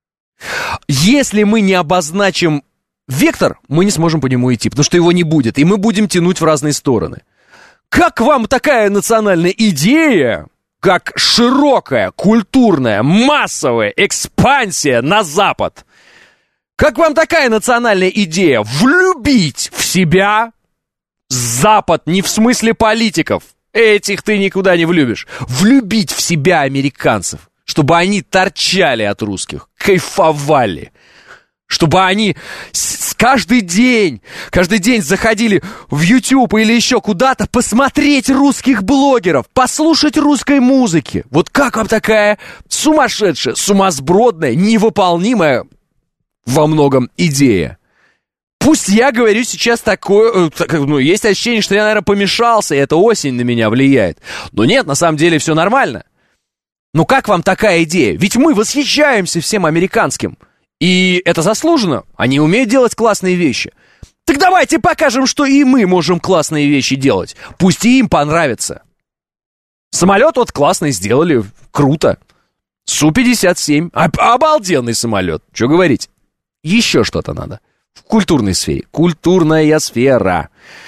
Если мы не обозначим вектор, мы не сможем по нему идти, потому что его не будет, и мы будем тянуть в разные стороны. Как вам такая национальная идея, как широкая, культурная, массовая экспансия на Запад? Как вам такая национальная идея влюбить в себя Запад, не в смысле политиков, этих ты никуда не влюбишь, влюбить в себя американцев, чтобы они торчали от русских, кайфовали, чтобы они с каждый день, каждый день заходили в YouTube или еще куда-то посмотреть русских блогеров, послушать русской музыки. Вот как вам такая сумасшедшая, сумасбродная, невыполнимая во многом идея? Пусть я говорю сейчас такое, ну, есть ощущение, что я, наверное, помешался, и эта осень на меня влияет. Но нет, на самом деле все нормально. Ну как вам такая идея? Ведь мы восхищаемся всем американским. И это заслуженно. Они умеют делать классные вещи. Так давайте покажем, что и мы можем классные вещи делать. Пусть и им понравится. Самолет вот классный сделали, круто. Су пятьдесят семь, обалденный самолет. Что говорить? Еще что-то надо. В культурной сфере. Культурная сфера.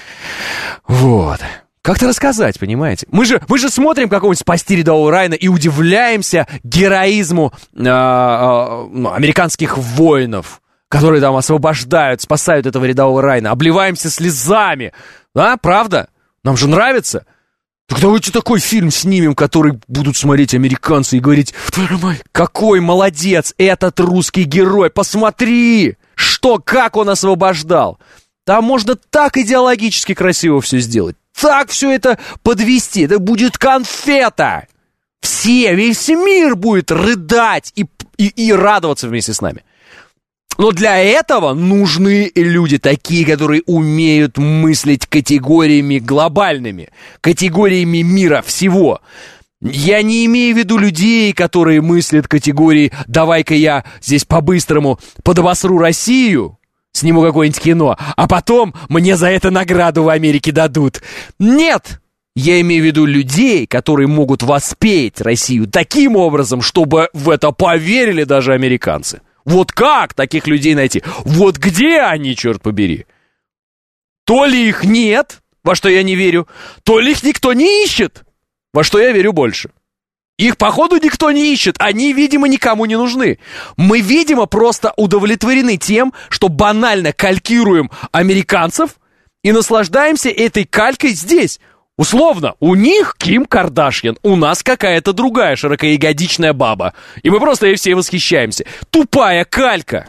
Вот. Как-то рассказать, понимаете? Мы же, мы же смотрим какого-нибудь «Спасти рядового Райана» и удивляемся героизму э, э, американских воинов, которые там освобождают, спасают этого рядового Райана. Обливаемся слезами. А, правда? Нам же нравится. Так давайте такой фильм снимем, который будут смотреть американцы и говорить: какой молодец этот русский герой, посмотри, что, как он освобождал. Там можно так идеологически красиво все сделать, так все это подвести, это будет конфета. Все, весь мир будет рыдать и, и, и радоваться вместе с нами. Но для этого нужны люди такие, которые умеют мыслить категориями глобальными, категориями мира всего. Я не имею в виду людей, которые мыслят категории «давай-ка я здесь по-быстрому подобосру Россию», сниму какое-нибудь кино, а потом мне за это награду в Америке дадут. Нет! Я имею в виду людей, которые могут воспеть Россию таким образом, чтобы в это поверили даже американцы. Вот как таких людей найти? Вот где они, черт побери? То ли их нет, во что я не верю, то ли их никто не ищет, во что я верю больше. Их, походу, никто не ищет, они, видимо, никому не нужны. Мы, видимо, просто удовлетворены тем, что банально калькируем американцев и наслаждаемся этой калькой здесь. Условно, у них Ким Кардашьян, у нас какая-то другая широкоягодичная баба. И мы просто ей все восхищаемся. Тупая калька.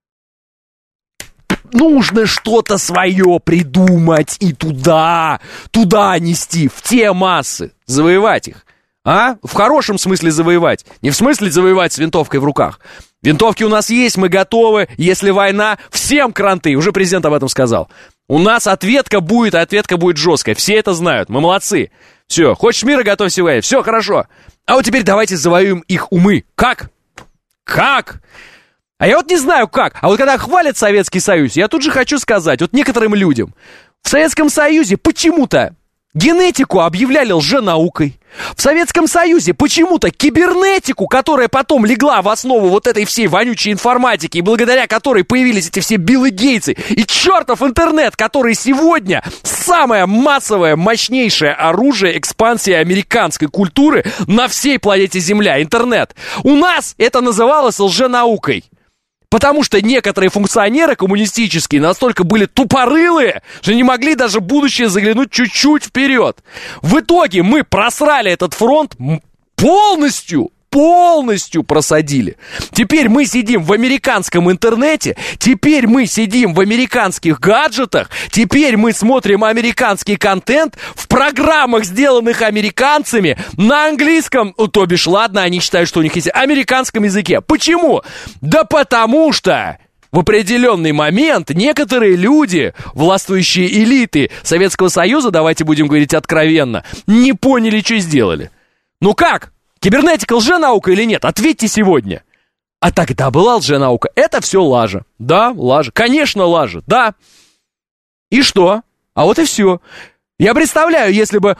Нужно что-то свое придумать и туда, туда нести, в те массы, завоевать их. А? В хорошем смысле завоевать. Не в смысле завоевать с винтовкой в руках. Винтовки у нас есть, мы готовы. Если война, всем кранты. Уже президент об этом сказал. У нас ответка будет, и ответка будет жесткая. Все это знают, мы молодцы. Все, хочешь мира, готовься воевать. Все, хорошо. А вот теперь давайте завоюем их умы. Как? Как? А я вот не знаю как. А вот когда хвалят Советский Союз, я тут же хочу сказать, вот некоторым людям. В Советском Союзе почему-то генетику объявляли лженаукой. В Советском Союзе почему-то кибернетику, которая потом легла в основу вот этой всей вонючей информатики, и благодаря которой появились эти все Биллы Гейтсы, и чертов интернет, который сегодня самое массовое, мощнейшее оружие экспансии американской культуры на всей планете Земля, интернет. У нас это называлось лженаукой. Потому что некоторые функционеры коммунистические настолько были тупорылые, что не могли даже в будущее заглянуть чуть-чуть вперед. В итоге мы просрали этот фронт полностью, полностью просадили. Теперь мы сидим в американском интернете, теперь мы сидим в американских гаджетах, теперь мы смотрим американский контент в программах, сделанных американцами, на английском, то бишь, ладно, они считают, что у них есть американском языке. Почему? Да потому что в определенный момент некоторые люди, властвующие элиты Советского Союза, давайте будем говорить откровенно, не поняли, что сделали. Ну как? Кибернетика лженаука или нет? Ответьте сегодня. А тогда была лженаука. Это все лажа. Да, лажа. Конечно, лажа. Да. И что? А вот и все. Я представляю, если бы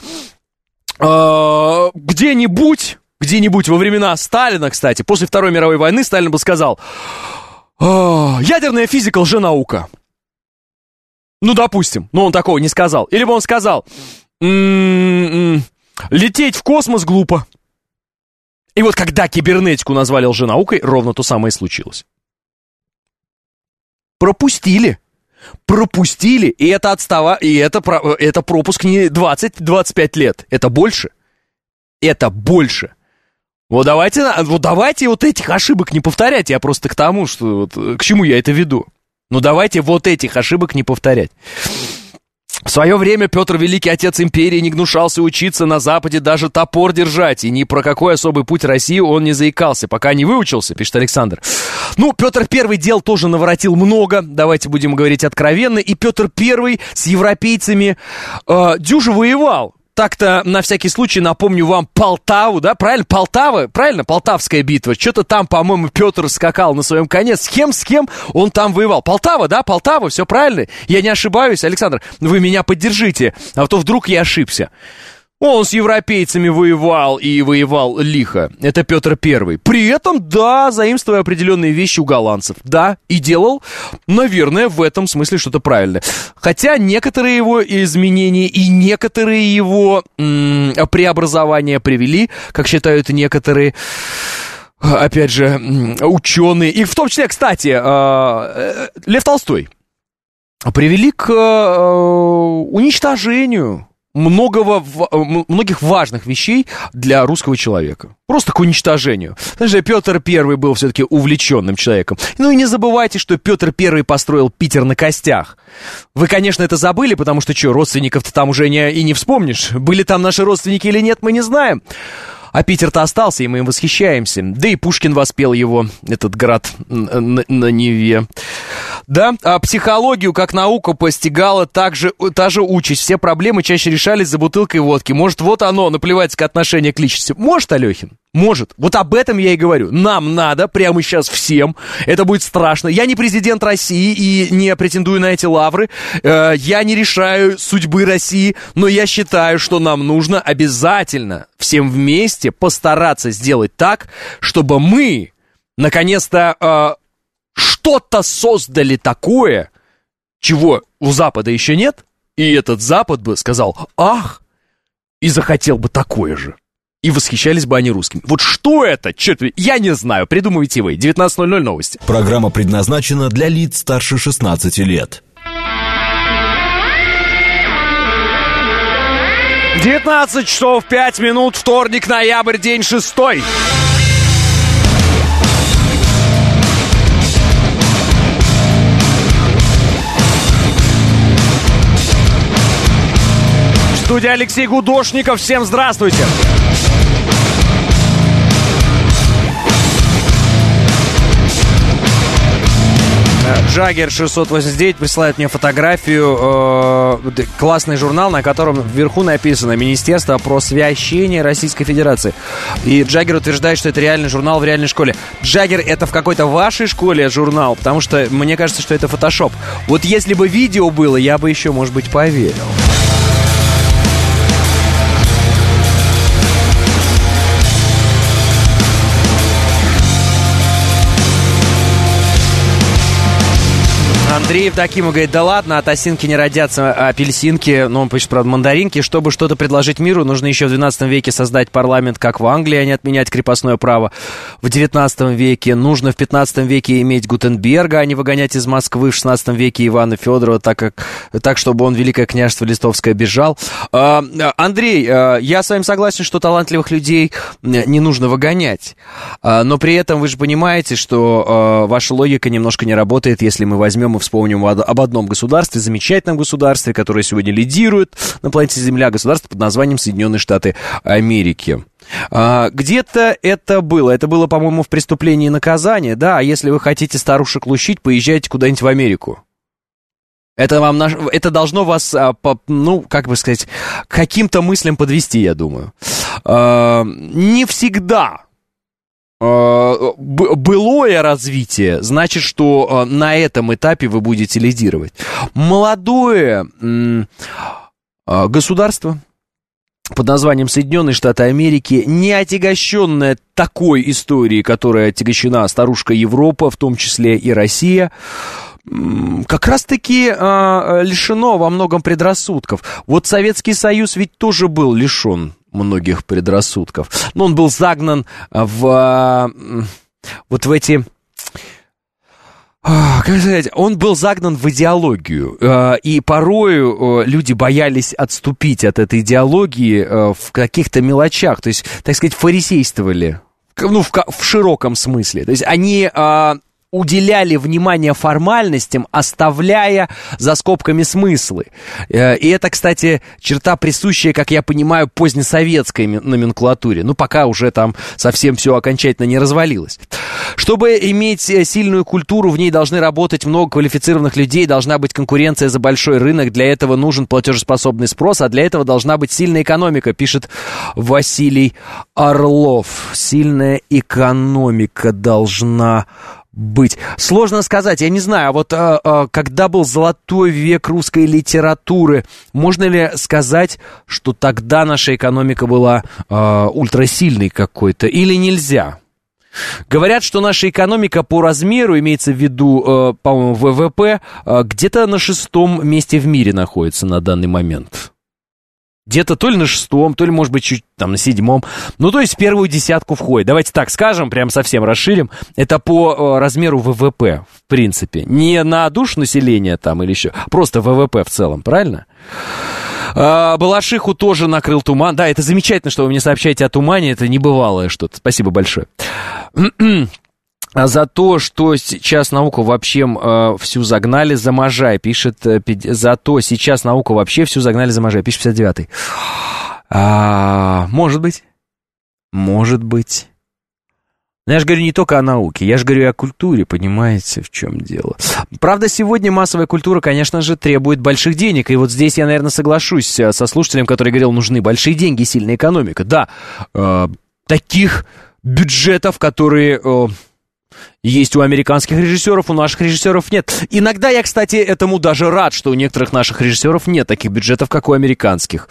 э, где-нибудь, где-нибудь во времена Сталина, кстати, после Второй мировой войны Сталин бы сказал: э, ядерная физика лженаука. Ну, допустим. Но он такого не сказал. Или бы он сказал: м-м-м, лететь в космос глупо. И вот когда кибернетику назвали лженаукой, ровно то самое и случилось. Пропустили. Пропустили, и это отстава, и это, это пропуск не двадцать-двадцать пять лет. Это больше. Это больше. Вот давайте, вот давайте вот этих ошибок не повторять. Я просто к тому, что вот, к чему я это веду. Ну давайте вот этих ошибок не повторять. В свое время Петр Великий, отец империи, не гнушался учиться на Западе даже топор держать, и ни про какой особый путь России он не заикался, пока не выучился, пишет Александр. Ну, Петр Первый дел тоже наворотил много, давайте будем говорить откровенно, и Петр Первый с европейцами э, дюже воевал. Так-то, на всякий случай, напомню вам Полтаву, да, правильно, Полтава, правильно, Полтавская битва. Что-то там, по-моему, Петр скакал на своем коне. С кем, с кем он там воевал? Полтава, да, Полтава, все правильно? Я не ошибаюсь, Александр, вы меня поддержите, а то вдруг я ошибся. Он с европейцами воевал и воевал лихо. Это Петр Первый. При этом, да, заимствуя определенные вещи у голландцев. Да, и делал, наверное, в этом смысле что-то правильное. Хотя некоторые его изменения и некоторые его м- преобразования привели, как считают некоторые, опять же, ученые. И в том числе, кстати, э- Лев Толстой привели к э- уничтожению Многого, многих важных вещей для русского человека. Просто к уничтожению. Знаешь, Петр Первый был все-таки увлеченным человеком. Ну и не забывайте, что Петр Первый построил Питер на костях. Вы, конечно, это забыли, потому что, что, родственников-то там уже не, и не вспомнишь. Были там наши родственники или нет, мы не знаем. А Питер-то остался, и мы им восхищаемся. Да и Пушкин воспел его, этот град на, на Неве. Да, а психологию как науку постигала также, та же участь. Все проблемы чаще решались за бутылкой водки. Может, вот оно, наплевательское отношение к личности. Может, Алехин? Может. Вот об этом я и говорю. Нам надо прямо сейчас всем. Это будет страшно. Я не президент России и не претендую на эти лавры. Я не решаю судьбы России. Но я считаю, что нам нужно обязательно всем вместе постараться сделать так, чтобы мы, наконец-то, что-то создали такое, чего у Запада еще нет. И этот Запад бы сказал: ах, и захотел бы такое же. И восхищались бы они русскими. Вот что это? Черт, я не знаю. Придумывайте вы. девятнадцать ноль ноль новости. Программа предназначена для лиц старше шестнадцати лет. девятнадцать часов пять минут. Вторник, ноябрь, день шестой. Студия Алексей Гудошников. Всем здравствуйте. Джаггер шестьсот восемьдесят девять присылает мне фотографию, э, классный журнал, на котором вверху написано «Министерство просвещения Российской Федерации». И Джаггер утверждает, что это реальный журнал в реальной школе. Джаггер, это в какой-то вашей школе журнал? Потому что мне кажется, что это фотошоп. Вот если бы видео было, я бы еще, может быть, поверил. Андрей Евдокимов говорит: да ладно, от осинки не родятся апельсинки, ну, он пишет, правда, мандаринки. Чтобы что-то предложить миру, нужно еще в двенадцатом веке создать парламент, как в Англии, а не отменять крепостное право. В девятнадцатом веке нужно в пятнадцатом веке иметь Гутенберга, а не выгонять из Москвы в шестнадцатом веке Ивана Федорова, так, как, так чтобы он Великое княжество Листовское бежал. А, Андрей, я с вами согласен, что талантливых людей не нужно выгонять. А, но при этом вы же понимаете, что а, ваша логика немножко не работает, если мы возьмем и вспомним об одном государстве, замечательном государстве, которое сегодня лидирует на планете Земля, государство под названием Соединенные Штаты Америки. А, где-то это было, это было, по-моему, в «Преступлении и наказании», да, а если вы хотите старушек лущить, поезжайте куда-нибудь в Америку. Это, вам, это должно вас, ну, как бы сказать, к каким-то мыслям подвести, я думаю. А, не всегда былое развитие значит, что на этом этапе вы будете лидировать. Молодое государство под названием Соединенные Штаты Америки, не отягощенное такой историей, которая отягощена старушка Европа, в том числе и Россия, как раз-таки лишено во многом предрассудков. Вот Советский Союз ведь тоже был лишен многих предрассудков. Но он был загнан в вот в эти... Как сказать, он был загнан в идеологию, и порою люди боялись отступить от этой идеологии в каких-то мелочах, то есть, так сказать, фарисействовали, ну, в, в широком смысле. То есть они уделяли внимание формальностям, оставляя за скобками смыслы. И это, кстати, черта, присущая, как я понимаю, позднесоветской номенклатуре. Ну, пока уже там совсем все окончательно не развалилось. Чтобы иметь сильную культуру, в ней должны работать много квалифицированных людей, должна быть конкуренция за большой рынок, для этого нужен платежеспособный спрос, а для этого должна быть сильная экономика, пишет Василий Орлов. Сильная экономика должна быть. Сложно сказать, я не знаю, а вот а, а, когда был золотой век русской литературы, можно ли сказать, что тогда наша экономика была а, ультрасильной какой-то, или нельзя? Говорят, что наша экономика по размеру, имеется в виду, а, по-моему, ВВП, а, где-то на шестом месте в мире находится на данный момент. Где-то то ли на шестом, то ли, может быть, чуть там на седьмом. Ну, то есть в первую десятку входит. Давайте так скажем, прям совсем расширим. Это по э, размеру ВВП, в принципе. Не на душу населения там или еще. Просто ВВП в целом, правильно? А, Балашиху тоже накрыл туман. Да, это замечательно, что вы мне сообщаете о тумане. Это небывалое что-то. Спасибо большое. За то, что сейчас науку вообще э, всю загнали за Можай, пишет, э, за то сейчас науку вообще всю загнали за Можай, пишет пятьдесят девятый. А, может быть, может быть. Я же говорю не только о науке, я же говорю о культуре, понимаете, в чем дело. Правда, сегодня массовая культура, конечно же, требует больших денег, и вот здесь я, наверное, соглашусь со слушателем, который говорил, нужны большие деньги, сильная экономика. Да, э, таких бюджетов, которые... Э, есть у американских режиссеров, у наших режиссеров нет. Иногда я, кстати, этому даже рад, что у некоторых наших режиссеров нет таких бюджетов, как у американских.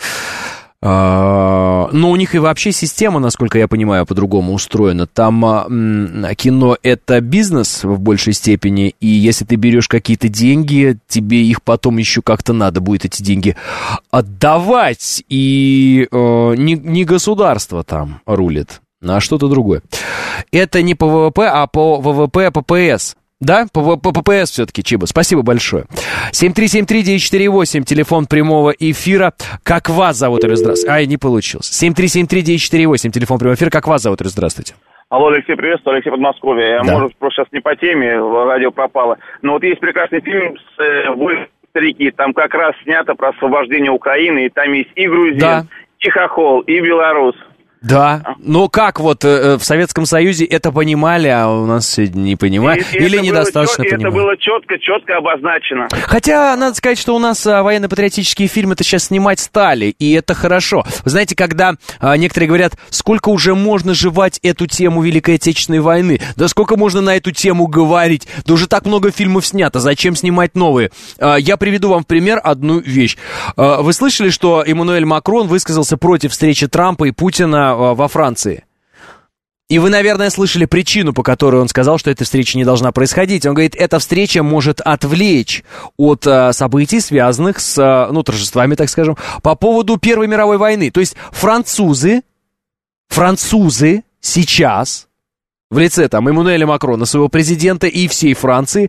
Но у них и вообще система, насколько я понимаю, по-другому устроена. Там кино — это бизнес в большей степени, и если ты берешь какие-то деньги, тебе их потом еще как-то надо будет, эти деньги, отдавать. И не, не государство там рулит, а что-то другое. Это не по ВВП, а по ВВП ППС. Да? По, по ППС все-таки, Чиба. Спасибо большое. семь три семь три девять четыре восемь, телефон прямого эфира. Как вас зовут, или здравствуйте? Ай, не получилось. семь три семь три девять четыре восемь, телефон прямого эфира. Как вас зовут, или здравствуйте? Алло, Алексей, приветствую, Алексей, Подмосковье. Да. Может, просто сейчас не по теме, радио пропало. Но вот есть прекрасный фильм с э, старики, там как раз снято про освобождение Украины, и там есть и грузин, да. и хохол, и белорус. Да, но как вот э, в Советском Союзе это понимали, а у нас сегодня не понимают, и, или недостаточно чет, понимают? Это было четко, четко обозначено. Хотя, надо сказать, что у нас а, военно-патриотические фильмы-то сейчас снимать стали, и это хорошо. Вы знаете, когда а, некоторые говорят, сколько уже можно жевать эту тему Великой Отечественной войны, да сколько можно на эту тему говорить, да уже так много фильмов снято, зачем снимать новые? А, я приведу вам в пример одну вещь. А, вы слышали, что Эммануэль Макрон высказался против встречи Трампа и Путина во Франции. И вы, наверное, слышали причину, по которой он сказал, что эта встреча не должна происходить. Он говорит, эта встреча может отвлечь от а, событий, связанных с, а, ну, торжествами, так скажем, по поводу Первой мировой войны. То есть французы, французы сейчас, в лице там Эммануэля Макрона, своего президента и всей Франции,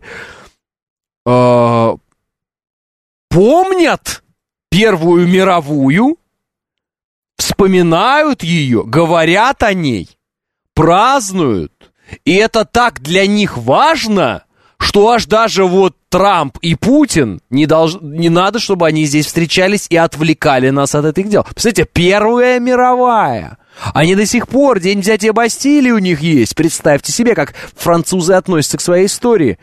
э, помнят Первую мировую, вспоминают ее, говорят о ней, празднуют. И это так для них важно, что аж даже вот Трамп и Путин, не, долж... не надо, чтобы они здесь встречались и отвлекали нас от этих дел. Представляете, Первая мировая. Они до сих пор, день взятия Бастилии у них есть. Представьте себе, как французы относятся к своей истории.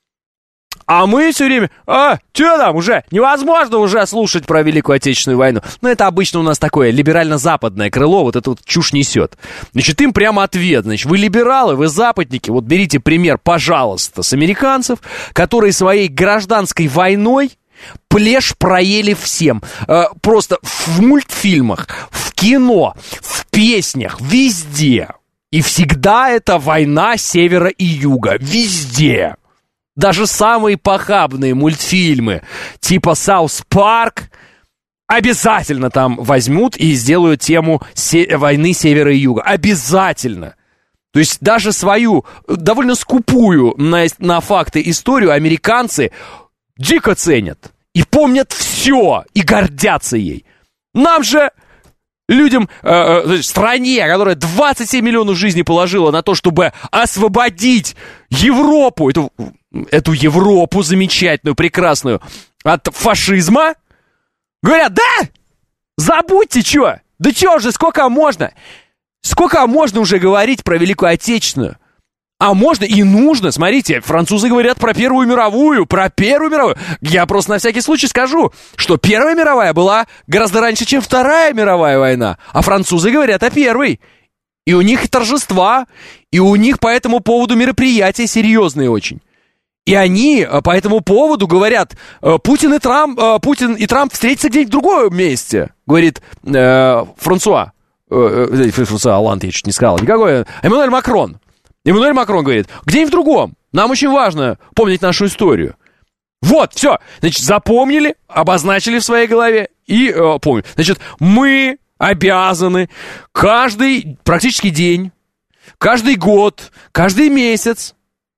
А мы все время, а, что там уже, невозможно уже слушать про Великую Отечественную войну. Ну, это обычно у нас такое либерально-западное крыло, вот это вот чушь несет. Значит, им прямо ответ, значит, вы либералы, вы западники, вот берите пример, пожалуйста, с американцев, которые своей гражданской войной плешь проели всем. Э, просто в мультфильмах, в кино, в песнях, везде. И всегда это война севера и юга, везде. Даже самые похабные мультфильмы, типа «Саус Парк», обязательно там возьмут и сделают тему се- войны севера и юга. Обязательно. То есть даже свою довольно скупую на, на факты историю американцы дико ценят. И помнят все, и гордятся ей. Нам же... Людям, э, э, стране, которая двадцать семь миллионов жизней положила на то, чтобы освободить Европу, эту, эту Европу замечательную, прекрасную, от фашизма, говорят, да, забудьте, что, да что же, сколько можно, сколько можно уже говорить про Великую Отечественную. А можно и нужно, смотрите, французы говорят про Первую мировую, про Первую мировую. Я просто на всякий случай скажу, что Первая мировая была гораздо раньше, чем Вторая мировая война. А французы говорят о Первой. И у них торжества, и у них по этому поводу мероприятия серьезные очень. И они по этому поводу говорят, Путин и Трамп, Путин и Трамп встретятся где-нибудь в другом месте, говорит э, Франсуа. Э, Франсуа Олланд, я чуть не сказал. Никакой. Эммануэль Макрон. Эммануэль Макрон говорит, где-нибудь в другом. Нам очень важно помнить нашу историю. Вот, все. Значит, запомнили, обозначили в своей голове и э, помним. Значит, мы обязаны каждый, практически день, каждый год, каждый месяц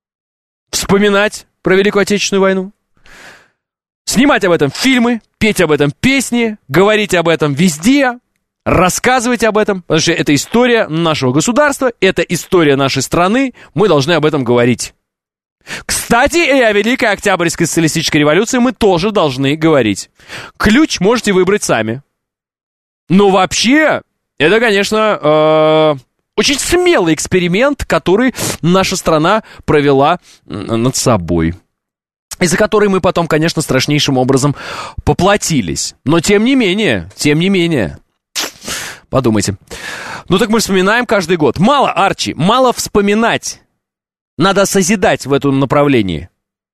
вспоминать про Великую Отечественную войну. Снимать об этом фильмы, петь об этом песни, говорить об этом везде. Рассказывать об этом, потому что это история нашего государства, это история нашей страны, мы должны об этом говорить. Кстати, и о Великой Октябрьской социалистической революции мы тоже должны говорить. Ключ можете выбрать сами. Но вообще, это, конечно, э, очень смелый эксперимент, который наша страна провела над собой. И за который мы потом, конечно, страшнейшим образом поплатились. Но тем не менее, тем не менее, подумайте. Ну так мы вспоминаем каждый год. Мало, Арчи, мало вспоминать. Надо созидать в этом направлении.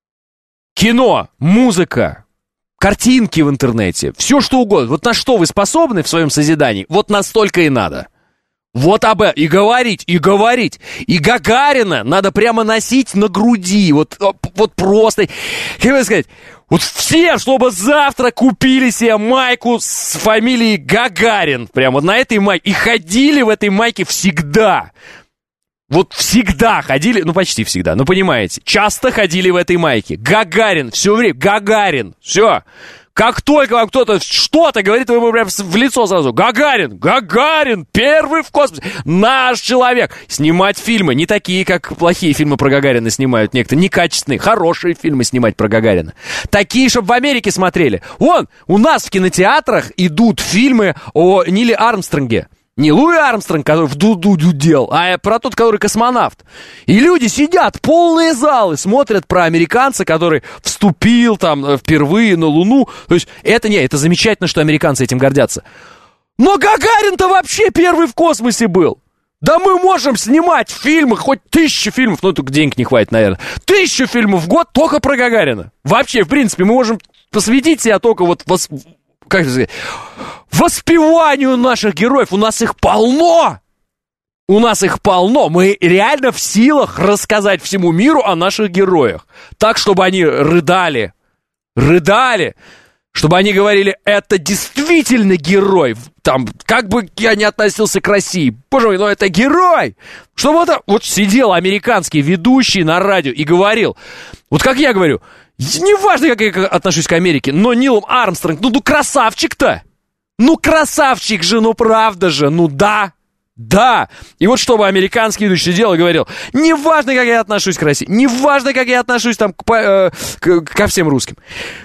Кино, музыка, картинки в интернете, все что угодно. Вот на что вы способны в своем созидании, вот настолько и надо. Вот об этом. И говорить, и говорить. И Гагарина надо прямо носить на груди. Вот, вот просто. Как бы сказать, вот все, чтобы завтра купили себе майку с фамилией Гагарин. Прямо вот на этой майке. И ходили в этой майке всегда. Вот всегда ходили, ну почти всегда, ну понимаете. Часто ходили в этой майке. Гагарин, все время, Гагарин. Все. Как только вам кто-то что-то говорит, вы ему прям в лицо сразу. Гагарин, Гагарин, первый в космосе, наш человек. Снимать фильмы, не такие, как плохие фильмы про Гагарина снимают некоторые, некачественные, хорошие фильмы снимать про Гагарина. Такие, чтобы в Америке смотрели. Вон, у нас в кинотеатрах идут фильмы о Ниле Армстронге. Не Луи Армстронг, который в ду-ду дудел, а про тот, который космонавт. И люди сидят, полные залы, смотрят про американца, который вступил там впервые на Луну. То есть это не, это замечательно, что американцы этим гордятся. Но Гагарин-то вообще первый в космосе был. Да мы можем снимать фильмы, хоть тысячу фильмов, ну только денег не хватит, наверное. Тысячу фильмов в год только про Гагарина. Вообще, в принципе, мы можем посвятить себя только вот... Вос... Как это сказать? Воспеванию наших героев. У нас их полно. У нас их полно. Мы реально в силах рассказать всему миру о наших героях. Так, чтобы они рыдали. Рыдали. Чтобы они говорили, это действительно герой. Там, как бы я ни относился к России. Боже мой, но это герой. Чтобы вот, вот сидел американский ведущий на радио и говорил. Вот как я говорю. Неважно, как я отношусь к Америке, но Нил Армстронг, ну, ну красавчик-то! Ну красавчик же, ну правда же, ну да, да. И вот чтобы американский ведущий сидел и говорил, неважно, как я отношусь к России, неважно, как я отношусь там к, э, к, ко всем русским,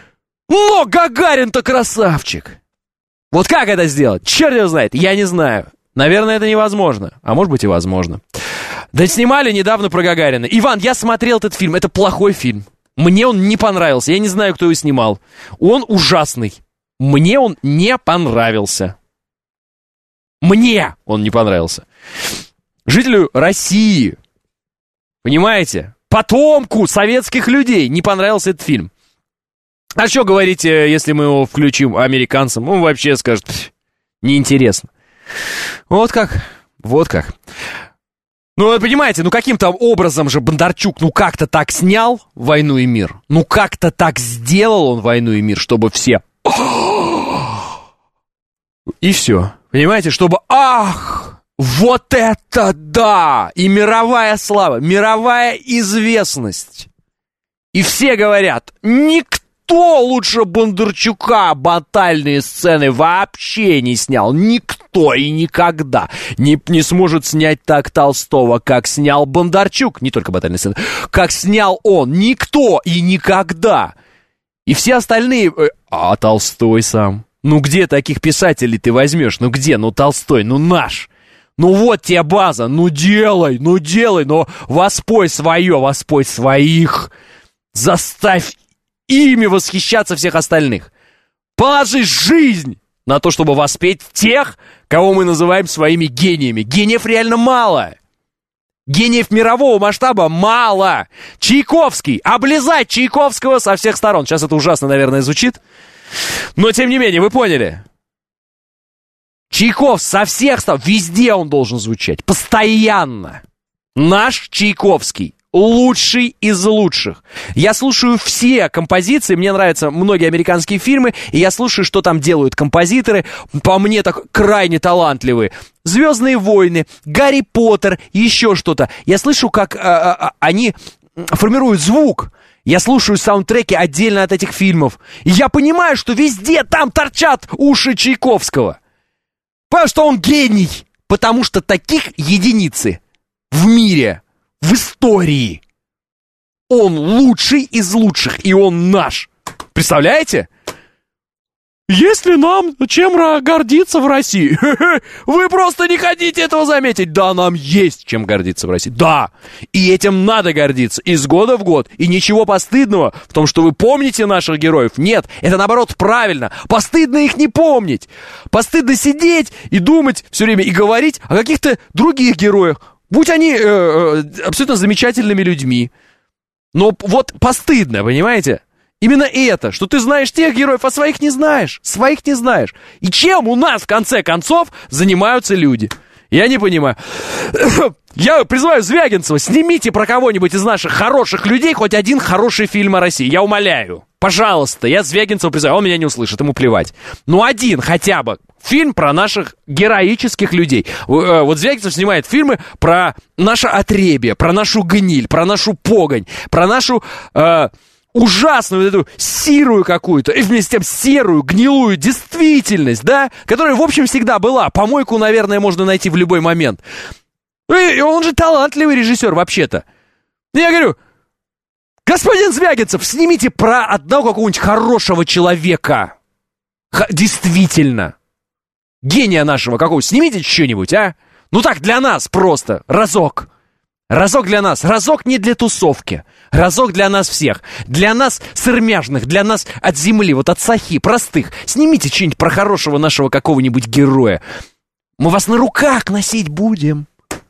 но Гагарин-то красавчик. Вот как это сделать? Черт его знает, я не знаю. Наверное, это невозможно, а может быть и возможно. Да снимали недавно про Гагарина. Иван, я смотрел этот фильм, это плохой фильм. Мне он не понравился, я не знаю, кто его снимал. Он ужасный. Мне он не понравился. Мне он не понравился. Жителю России, понимаете, потомку советских людей не понравился этот фильм. А что говорить, если мы его включим американцам? Он вообще скажет, неинтересно. Вот как, вот как. Ну, вы понимаете, ну каким-то образом же Бондарчук, ну как-то так снял «Войну и мир». Ну как-то так сделал он «Войну и мир», чтобы все... И все. Понимаете, чтобы... Ах, вот это да! И мировая слава, мировая известность. И все говорят, никто лучше Бондарчука батальные сцены вообще не снял. Никто и никогда не, не сможет снять так Толстого, как снял Бондарчук. Не только батальные сцены. Как снял он. Никто и никогда. И все остальные... А Толстой сам? Ну где таких писателей ты возьмешь? Ну где? Ну Толстой, ну наш. Ну вот тебе база. Ну делай, ну делай. Но воспой свое, воспой своих. Заставь ими восхищаться всех остальных. Положи жизнь на то, чтобы воспеть тех, кого мы называем своими гениями. Гениев реально мало. Гениев мирового масштаба мало. Чайковский. Облизать Чайковского со всех сторон. Сейчас это ужасно, наверное, звучит. Но, тем не менее, вы поняли. Чайков со всех сторон. Везде он должен звучать. Постоянно. Наш Чайковский. Лучший из лучших. Я слушаю все композиции, мне нравятся многие американские фильмы, и я слушаю, что там делают композиторы, по мне так крайне талантливые. «Звездные войны», «Гарри Поттер», еще что-то. Я слышу, как а, а, они формируют звук. Я слушаю саундтреки отдельно от этих фильмов. И я понимаю, что везде там торчат уши Чайковского. Потому что он гений. Потому что таких единицы в мире, в истории. Он лучший из лучших, и он наш. Представляете? есть ли нам чем гордиться в России? Вы просто не хотите этого заметить. Да, нам есть чем гордиться в России. Да, и этим надо гордиться из года в год. И ничего постыдного в том, что вы помните наших героев. Нет, это наоборот правильно. Постыдно их не помнить. Постыдно сидеть и думать все время и говорить о каких-то других героях. Будь они э, э, абсолютно замечательными людьми. Но вот постыдно, понимаете? Именно это, что ты знаешь тех героев, а своих не знаешь. Своих не знаешь. И чем у нас, в конце концов, занимаются люди? Я не понимаю. Я призываю Звягинцева, снимите про кого-нибудь из наших хороших людей хоть один хороший фильм о России. Я умоляю. Пожалуйста, я Звягинцева призываю. Он меня не услышит, ему плевать. Ну, один хотя бы фильм про наших героических людей. Вот Звягинцев снимает фильмы про наше отребье, про нашу гниль, про нашу погонь, про нашу... Э, ужасную вот эту серую какую-то, и вместе с тем серую, гнилую действительность, да, которая, в общем, всегда была. Помойку, наверное, можно найти в любой момент. И он же талантливый режиссер, вообще-то. Я говорю, господин Звягинцев, снимите про одного какого-нибудь хорошего человека. Х- действительно. Гения нашего какого-нибудь. Снимите что-нибудь, а? Ну так, для нас просто. Разок. Разок для нас. Разок не для тусовки. Разок для нас всех. Для нас сырмяжных, для нас от земли, вот от сахи, простых. Снимите что-нибудь про хорошего нашего какого-нибудь героя. Мы вас на руках носить будем.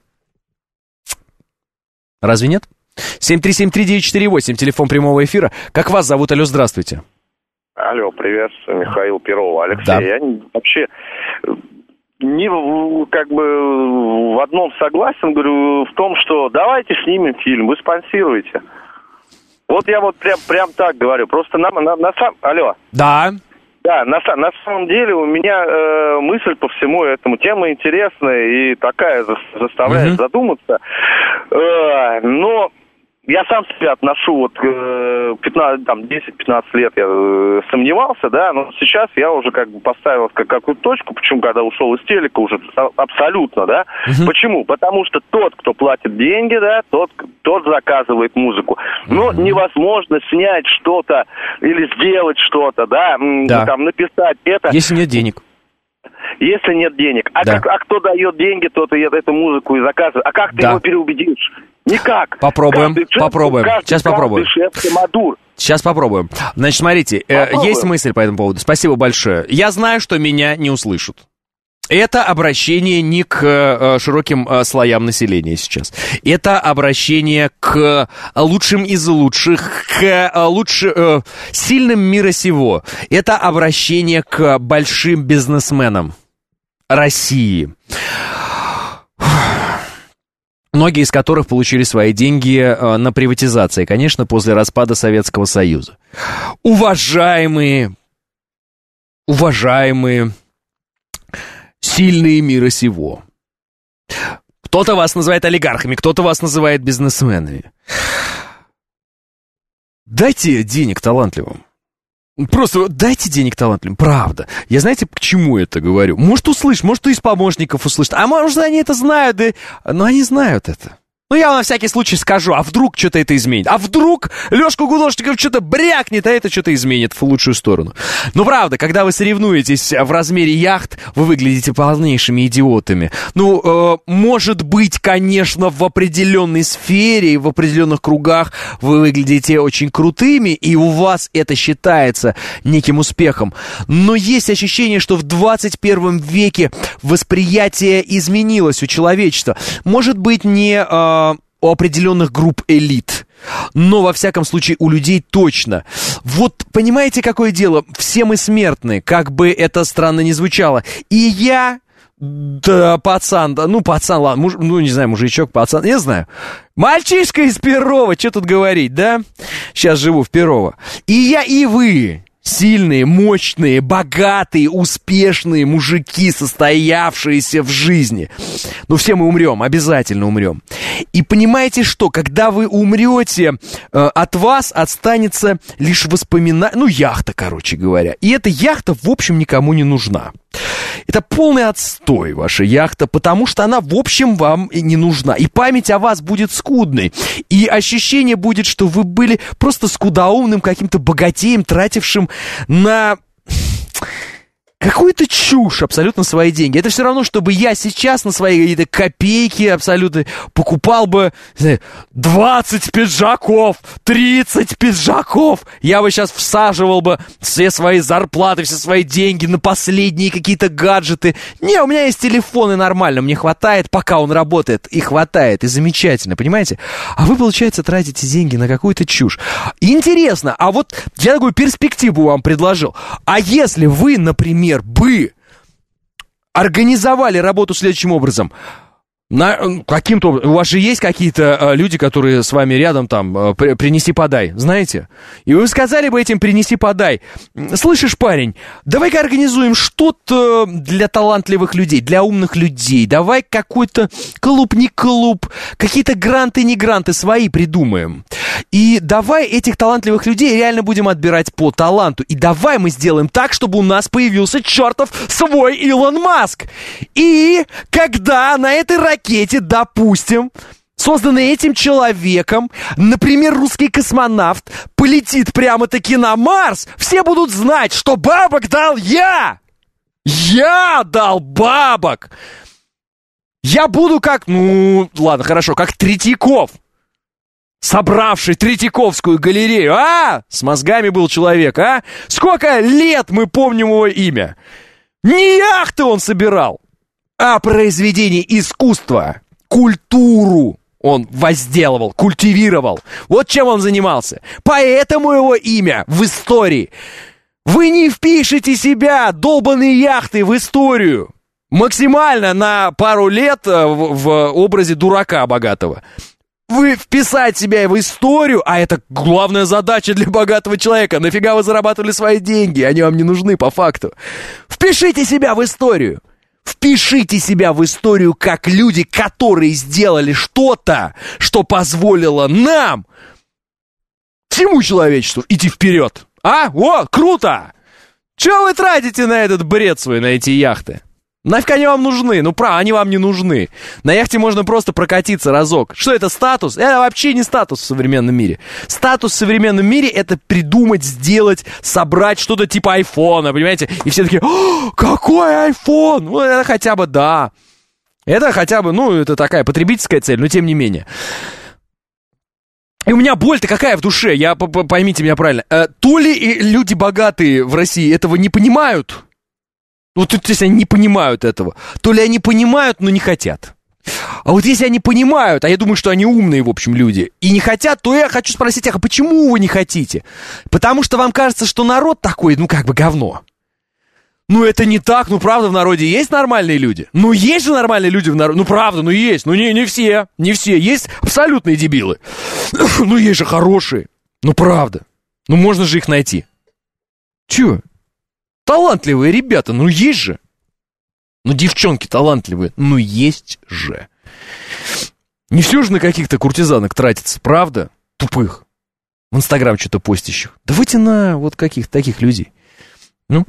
Разве нет? семь три семь три девять четыре восемь, телефон прямого эфира. Как вас зовут? Алло, здравствуйте. Алло, приветствую, Михаил Перов. Алексей, да. Я вообще... Не как бы в одном согласен, говорю, в том, что давайте снимем фильм, вы спонсируете. Вот я вот прям, прям так говорю. Просто на, на, на самом... Алло. Да. Да, на, на самом деле у меня э, мысль по всему этому. Тема интересная и такая заставляет угу. задуматься. Э, но... Я сам себя отношу, вот, пятнадцать, там, десять-пятнадцать лет я э, сомневался, да, но сейчас я уже как бы поставил как, какую-то точку, почему, когда ушел из телека, уже абсолютно, да. Uh-huh. Почему? Потому что тот, кто платит деньги, да, тот, тот заказывает музыку. Но uh-huh. невозможно снять что-то или сделать что-то, да, да. там, написать это. Если нет денег. Если нет денег. А, да. как, а кто дает деньги, тот и эту музыку и заказывает. А как ты да. его переубедишь? Никак. Попробуем, каждый попробуем. Каждый, Сейчас попробуем. Сейчас попробуем. Значит, смотрите, э, есть мысль по этому поводу. Спасибо большое. Я знаю, что меня не услышат. Это обращение не к э, широким э, слоям населения сейчас. Это обращение к лучшим из лучших, к э, лучше, э, сильным мира сего. Это обращение к большим бизнесменам России. Многие из которых получили свои деньги э, на приватизации, конечно, после распада Советского Союза. Уважаемые, уважаемые, сильные мира сего. Кто-то вас называет олигархами, кто-то вас называет бизнесменами. Дайте денег талантливым. Просто дайте денег талантливым, правда. Я знаете, к чему это говорю? Может, услышь, может, кто из помощников услышит. А может, они это знают, да... но они знают это. Ну, я вам на всякий случай скажу, а вдруг что-то это изменит? А вдруг Лёшка Гудошников что-то брякнет, а это что-то изменит в лучшую сторону? Ну, правда, когда вы соревнуетесь в размере яхт, вы выглядите полнейшими идиотами. Ну, э, может быть, конечно, в определенной сфере и в определенных кругах вы выглядите очень крутыми, и у вас это считается неким успехом. Но есть ощущение, что в двадцать первом веке восприятие изменилось у человечества. Может быть, не... Э, у определенных групп элит. Но, во всяком случае, у людей точно. Вот, понимаете, какое дело? Все мы смертны, как бы это странно ни звучало. И я, да, пацан, да, ну, пацан, ладно, муж, ну, не знаю, мужичок, пацан, я знаю. Мальчишка из Перова, что тут говорить, да? Сейчас живу в Перово. И я, и вы... Сильные, мощные, богатые, успешные мужики, состоявшиеся в жизни. Ну, все мы умрем, обязательно умрем. И понимаете что, когда вы умрете, э, от вас останется лишь воспоминание, ну, яхта, короче говоря. И эта яхта, в общем, никому не нужна. Это полный отстой, ваша яхта, потому что она, в общем, вам и не нужна. И память о вас будет скудной. И ощущение будет, что вы были просто скудоумным каким-то богатеем, тратившим на... какую-то чушь абсолютно свои деньги. Это все равно, чтобы я сейчас на свои какие-то копейки абсолютно покупал бы двадцать пиджаков, тридцать пиджаков. Я бы сейчас всаживал бы все свои зарплаты, все свои деньги на последние какие-то гаджеты. Не, у меня есть телефон, и нормально, мне хватает, пока он работает, и хватает, и замечательно, понимаете? А вы, получается, тратите деньги на какую-то чушь. Интересно, а вот я такую перспективу вам предложил. А если вы, например, бы организовали работу следующим образом. На, каким-то, у вас же есть какие-то а, люди, которые с вами рядом там а, при, принеси-подай, знаете? И вы сказали бы этим принеси-подай: слышишь, парень, давай-ка организуем что-то для талантливых людей, для умных людей. Давай какой-то клуб, не клуб, какие-то гранты, не гранты свои придумаем. И давай этих талантливых людей реально будем отбирать по таланту. И давай мы сделаем так, чтобы у нас появился чертов свой Илон Маск. И когда на этой ракете, допустим, созданной этим человеком, например, русский космонавт полетит прямо-таки на Марс, все будут знать, что бабок дал я! Я дал бабок! Я буду как, ну, ладно, хорошо, как Третьяков, собравший Третьяковскую галерею, а? С мозгами был человек, а? Сколько лет мы помним его имя? Не яхты он собирал, а произведение искусства, культуру он возделывал, культивировал. Вот чем он занимался. Поэтому его имя в истории. Вы не впишете себя, долбаные яхты, в историю. Максимально на пару лет в, в образе дурака богатого. Вы вписать себя в историю, а это главная задача для богатого человека. Нафига вы зарабатывали свои деньги? Они вам не нужны по факту. Впишите себя в историю. Впишите себя в историю как люди, которые сделали что-то, что позволило нам, всему человечеству, идти вперед. А? О, круто! Чего вы тратите на этот бред свой, на эти яхты? Нафиг они вам нужны? Ну, правда, они вам не нужны. На яхте можно просто прокатиться разок. Что это, статус? Это вообще не статус в современном мире. Статус в современном мире — это придумать, сделать, собрать что-то типа айфона, понимаете? И все такие: о, какой айфон? Ну, это хотя бы, да. Это хотя бы, ну, это такая потребительская цель, но тем не менее. И у меня боль-то какая в душе, я, поймите меня правильно. То ли люди богатые в России этого не понимают, вот если они не понимают этого, то ли они понимают, но не хотят. А вот если они понимают, а я думаю, что они умные, в общем, люди, и не хотят, то я хочу спросить, а почему вы не хотите? Потому что вам кажется, что народ такой, ну, как бы говно. Ну, это не так, ну, правда, в народе есть нормальные люди? Ну, есть же нормальные люди в народе, ну, правда, ну, есть, ну, не, не все, не все, есть абсолютные дебилы. Ну, есть же хорошие, ну, правда, ну, можно же их найти. Чё? Талантливые ребята, ну есть же. Ну, девчонки талантливые, ну есть же. Не все же на каких-то куртизанок тратится, правда? Тупых. В Инстаграм что-то постящих. Давайте на вот каких-то таких людей. Ну.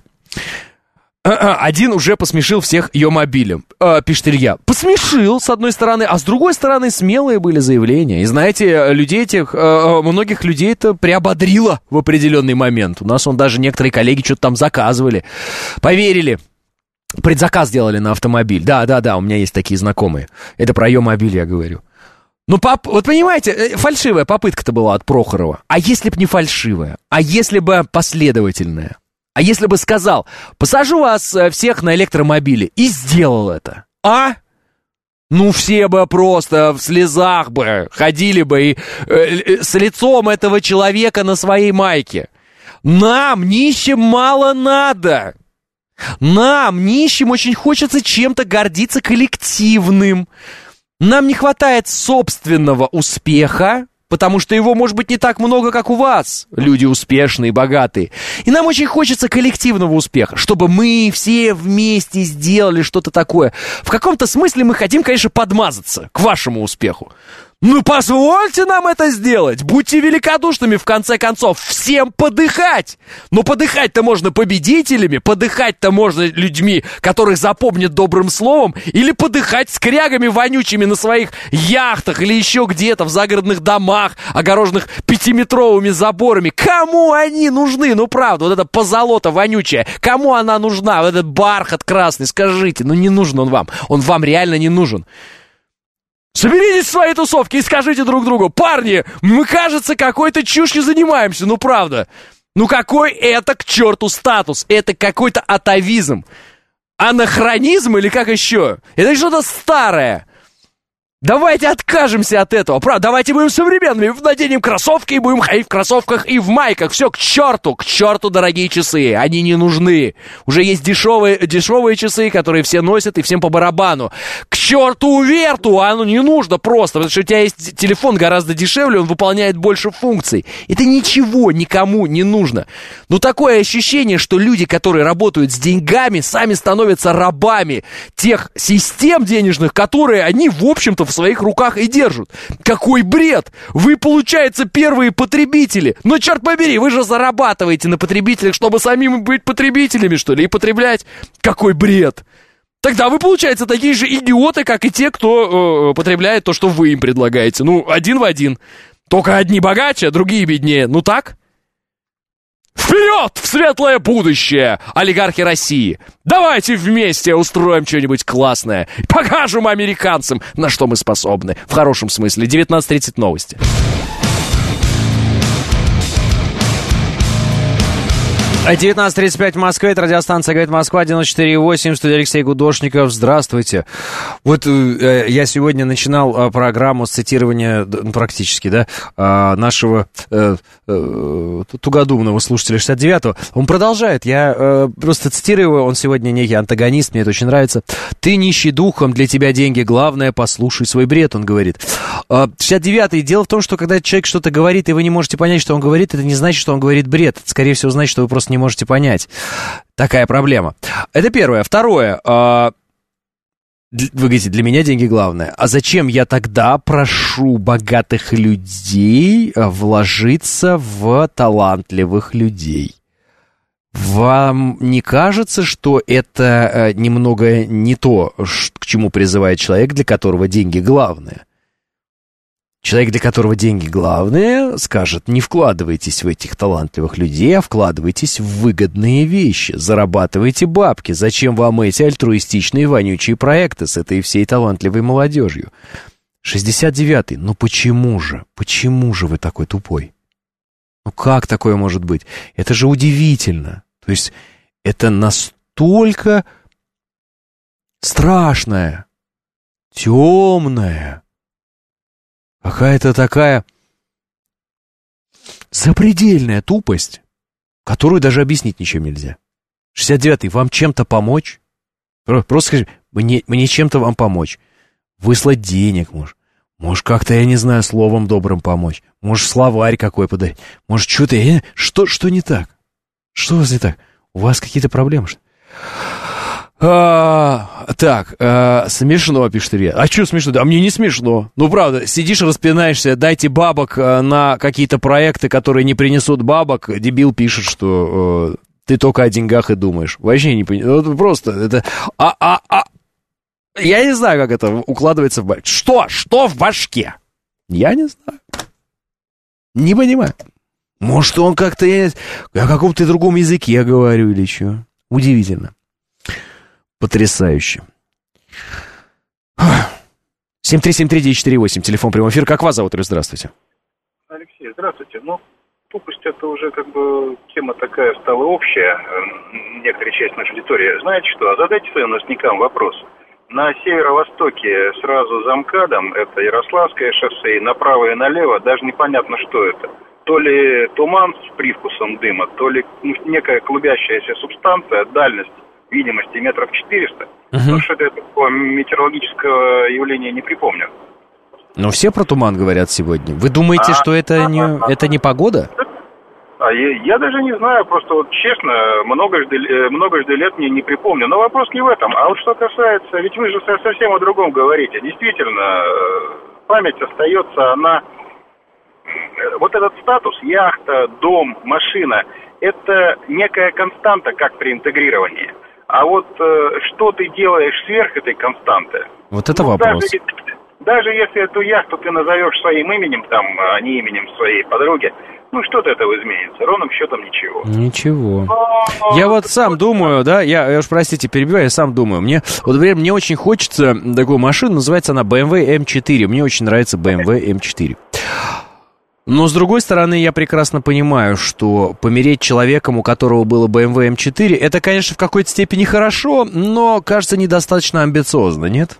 Один уже посмешил всех ее мобилем, э, пишет Илья. Посмешил, с одной стороны, а с другой стороны смелые были заявления. И знаете, людей этих, э, многих людей это приободрило в определенный момент. У нас он даже некоторые коллеги что-то там заказывали. Поверили. Предзаказ делали на автомобиль. Да, да, да, у меня есть такие знакомые. Это про ее мобиль я говорю. Ну, пап, вот понимаете, фальшивая попытка-то была от Прохорова. А если бы не фальшивая? А если бы последовательная? А если бы сказал: посажу вас всех на электромобиле, и сделал это, а? Ну, все бы просто в слезах бы ходили бы и, э, с лицом этого человека на своей майке. Нам, нищим, мало надо. Нам, нищим, очень хочется чем-то гордиться коллективным. Нам не хватает собственного успеха, потому что его, может быть, не так много, как у вас, люди успешные, богатые. И нам очень хочется коллективного успеха, чтобы мы все вместе сделали что-то такое. В каком-то смысле мы хотим, конечно, подмазаться к вашему успеху. Ну, позвольте нам это сделать. Будьте великодушными, в конце концов. Всем подыхать. Но подыхать-то можно победителями, подыхать-то можно людьми, которых запомнят добрым словом, или подыхать скрягами вонючими на своих яхтах или еще где-то в загородных домах, огороженных пятиметровыми заборами. Кому они нужны? Ну, правда, вот эта позолота вонючая. Кому она нужна? Вот этот бархат красный, скажите. Ну, не нужен он вам. Он вам реально не нужен. Соберитесь в свои тусовки и скажите друг другу: парни, мы, кажется, какой-то чушью занимаемся, ну правда. Ну какой это к черту статус? Это какой-то атовизм. Анахронизм или как еще? Это что-то старое. Давайте откажемся от этого, правда, давайте будем современными, наденем кроссовки и будем ходить в кроссовках и в майках. Все, к черту, к черту дорогие часы, они не нужны. Уже есть дешевые, дешевые часы, которые все носят и всем по барабану. К черту верту, оно не нужно просто, потому что у тебя есть телефон гораздо дешевле, он выполняет больше функций. Это ничего никому не нужно. Но такое ощущение, что люди, которые работают с деньгами, сами становятся рабами тех систем денежных, которые они, в общем-то, в своих руках и держат. Какой бред! Вы, получается, первые потребители. Но, черт побери, вы же зарабатываете на потребителях, чтобы самим быть потребителями, что ли, и потреблять. Какой бред! Тогда вы, получается, такие же идиоты, как и те, кто э, потребляет то, что вы им предлагаете. Ну, один в один. Только одни богаче, а другие беднее. Ну так? Вперед в светлое будущее, олигархи России! Давайте вместе устроим что-нибудь классное. Покажем американцам, на что мы способны. В хорошем смысле. девятнадцать тридцать новости. девятнадцать тридцать пять в Москве, это радиостанция «Говорит Москва», девяносто четыре и восемь, студия Алексей Гудошников. Здравствуйте. Вот э, я сегодня начинал э, программу с цитирования, ну, практически, да, э, нашего э, э, тугодумного слушателя шестьдесят девятого. Он продолжает, я э, просто цитирую, он сегодня некий антагонист, мне это очень нравится. «Ты нищий духом, для тебя деньги главное, послушай свой бред», он говорит. Э, шестьдесят девятый. Дело в том, что когда человек что-то говорит, и вы не можете понять, что он говорит, это не значит, что он говорит бред. Это, скорее всего, значит, что вы просто не можете понять. Такая проблема. Это первое. Второе. Э, вы говорите, для меня деньги главное. А зачем я тогда прошу богатых людей вложиться в талантливых людей? Вам не кажется, что это немного не то, к чему призывает человек, для которого деньги главное? Человек, для которого деньги главное, скажет: не вкладывайтесь в этих талантливых людей, а вкладывайтесь в выгодные вещи, зарабатывайте бабки. Зачем вам эти альтруистичные вонючие проекты с этой всей талантливой молодежью? шестьдесят девятый. Ну почему же? Почему же вы такой тупой? Ну как такое может быть? Это же удивительно. То есть это настолько страшное, темное, какая-то такая запредельная тупость, которую даже объяснить ничем нельзя. шестьдесят девятый. Вам чем-то помочь? Просто скажи, мне, мне чем-то вам помочь. Выслать денег, может. Может, как-то, я не знаю, словом добрым помочь. Может, словарь какой подарить. Может, что-то... Я... Что, что не так? Что у вас не так? У вас какие-то проблемы, что ли? А, так, а, смешно, пишет Илья. А что смешно? А мне не смешно. Ну, правда, сидишь, распинаешься, дайте бабок на какие-то проекты, которые не принесут бабок. Дебил пишет, что э, ты только о деньгах и думаешь. Вообще не понимаю. Ну, просто это... А, а, а... Я не знаю, как это укладывается в башке. Что? Что в башке? Я не знаю. Не понимаю. Может, он как-то... Я... О каком-то другом языке говорю или что? Удивительно. Потрясающе. семь три семь три девять четыре восемь, телефон прямой эфир. Как вас зовут? Здравствуйте. Алексей, здравствуйте. Ну, тупость это уже как бы тема такая стала общая. Некоторая часть нашей аудитории. Знаете что? Задайте своим новостникам вопрос. На северо-востоке сразу за МКАДом, это Ярославское шоссе, и направо и налево даже непонятно, что это. То ли туман с привкусом дыма, то ли некая клубящаяся субстанция, дальность видимости метров четыреста. Uh-huh. Но что это такое метеорологического явления не припомню. Но все про туман говорят сегодня. Вы думаете, а, что это, а, не, а, это не погода? А я, я даже не знаю, просто вот честно, многожды, многожды лет мне не припомню. Но вопрос не в этом. А вот что касается, ведь вы же совсем о другом говорите. Действительно, память остается, она... Вот этот статус, яхта, дом, машина, это некая константа, как при интегрировании. А вот э, что ты делаешь сверх этой константы? Вот это ну, вопрос. Даже, даже если эту яхту ты назовешь своим именем, там, а не именем своей подруги, ну, что-то этого изменится, ровным счетом ничего. Ничего. Но... Я вот сам думаю, да, я, я уж, простите, перебиваю, я сам думаю. Мне, вот, например, мне очень хочется такую машину, называется она бэ эм вэ эм четыре. Мне очень нравится бэ эм вэ эм четыре. Но, с другой стороны, я прекрасно понимаю, что помереть человеком, у которого было бэ эм вэ эм четыре, это, конечно, в какой-то степени хорошо, но, кажется, недостаточно амбициозно, нет?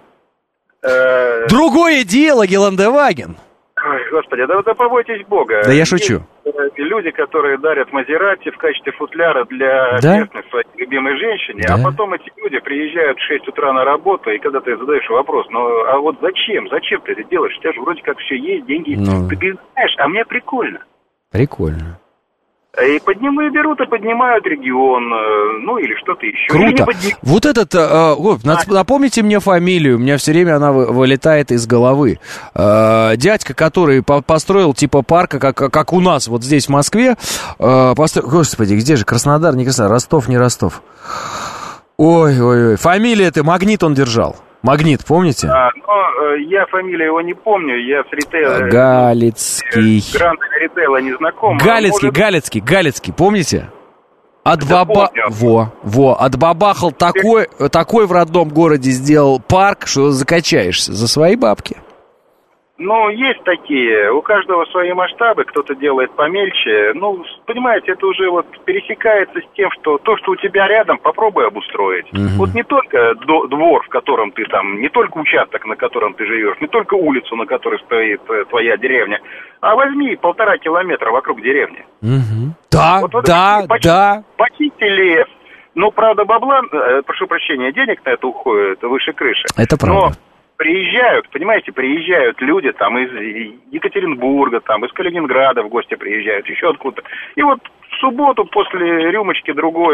Другое дело, Гелендеваген. Ой, господи, да, да побойтесь Бога. Да я шучу. Есть люди, которые дарят Мазерати в качестве футляра для да? местной своей любимой женщине, да? а потом эти люди приезжают в шесть утра на работу, и когда ты задаешь вопрос, ну, а вот зачем? Зачем ты это делаешь? У тебя же вроде как все есть, деньги есть. Ну... Ты знаешь, а мне прикольно. Прикольно. И поднимают, берут и поднимают регион, ну или что-то еще. Круто. Подним... Вот этот, э, Гоп, а. напомните мне фамилию, у меня все время она вылетает из головы. Э, дядька, который по- построил типа парка, как, как у нас вот здесь в Москве. Э, постро... Господи, где же? Краснодар, не Краснодар, Ростов, не Ростов. Ой-ой-ой, фамилия это, Магнит он держал. Магнит, помните? А, но э, я фамилию его не помню, я с ритейла... Галицкий. С грандами ритейла не знаком. Галицкий, может... Галицкий, Галицкий, помните? От баба... Во, во, отбабахал такой, такой в родном городе сделал парк, что закачаешься за свои бабки. Ну, есть такие, у каждого свои масштабы, кто-то делает помельче. Ну, понимаете, это уже вот пересекается с тем, что то, что у тебя рядом, попробуй обустроить. Угу. Вот не только до, двор, в котором ты там, не только участок, на котором ты живешь, не только улицу, на которой стоит твоя деревня, а возьми полтора километра вокруг деревни. Угу. Да, вот, вот да, почти, да. Почти лес. Ну, правда, бабла, э, прошу прощения, денег на это уходит выше крыши. Это правда. Но приезжают, понимаете, приезжают люди там из Екатеринбурга, там из Калининграда в гости приезжают, еще откуда-то. И вот в субботу после рюмочки другой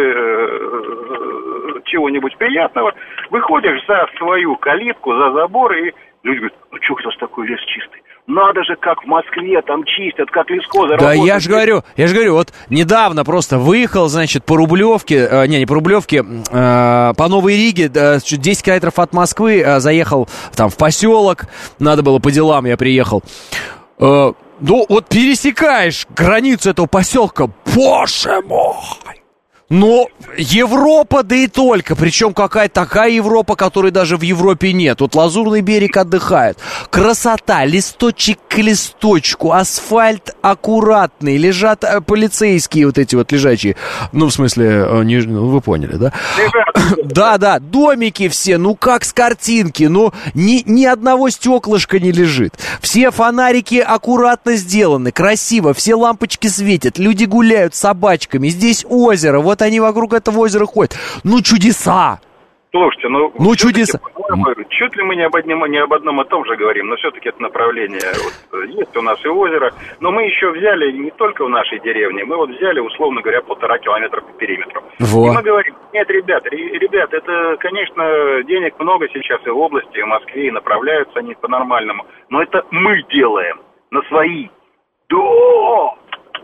э, чего-нибудь приятного выходишь за свою калитку, за забор, и люди говорят, ну что у нас такой лес чистый? Надо же, как в Москве, там чистят, как лесхозы да, работают. я же говорю, я же говорю, вот недавно просто выехал, значит, по Рублевке, э, не, не по Рублевке, э, по Новой Риге, э, десять километров от Москвы, э, заехал там в поселок, надо было по делам, я приехал. Э, ну, вот пересекаешь границу этого поселка, боже мой! Но Европа, да и только. Причем какая-то такая Европа, которой даже в Европе нет. Вот Лазурный берег отдыхает. Красота, листочек к листочку, асфальт аккуратный. Лежат полицейские вот эти вот лежачие. Ну, в смысле, не, ну, вы поняли, да? Да, да, домики все, ну как с картинки. Ну, ни, ни одного стеклышка не лежит. Все фонарики аккуратно сделаны, красиво. Все лампочки светят, люди гуляют с собачками. Здесь озеро, вот они вокруг этого озера ходят. Ну, чудеса! Слушайте, ну... Ну, чудеса! Чуть ли мы не об, одном, не об одном и том же говорим, но все-таки это направление. Вот, есть у нас и озеро, но мы еще взяли не только в нашей деревне, мы вот взяли, условно говоря, полтора километра по периметру. Во. И мы говорим, нет, ребят, ребят, это, конечно, денег много сейчас и в области, и в Москве, и направляются они по-нормальному, но это мы делаем на свои. Да!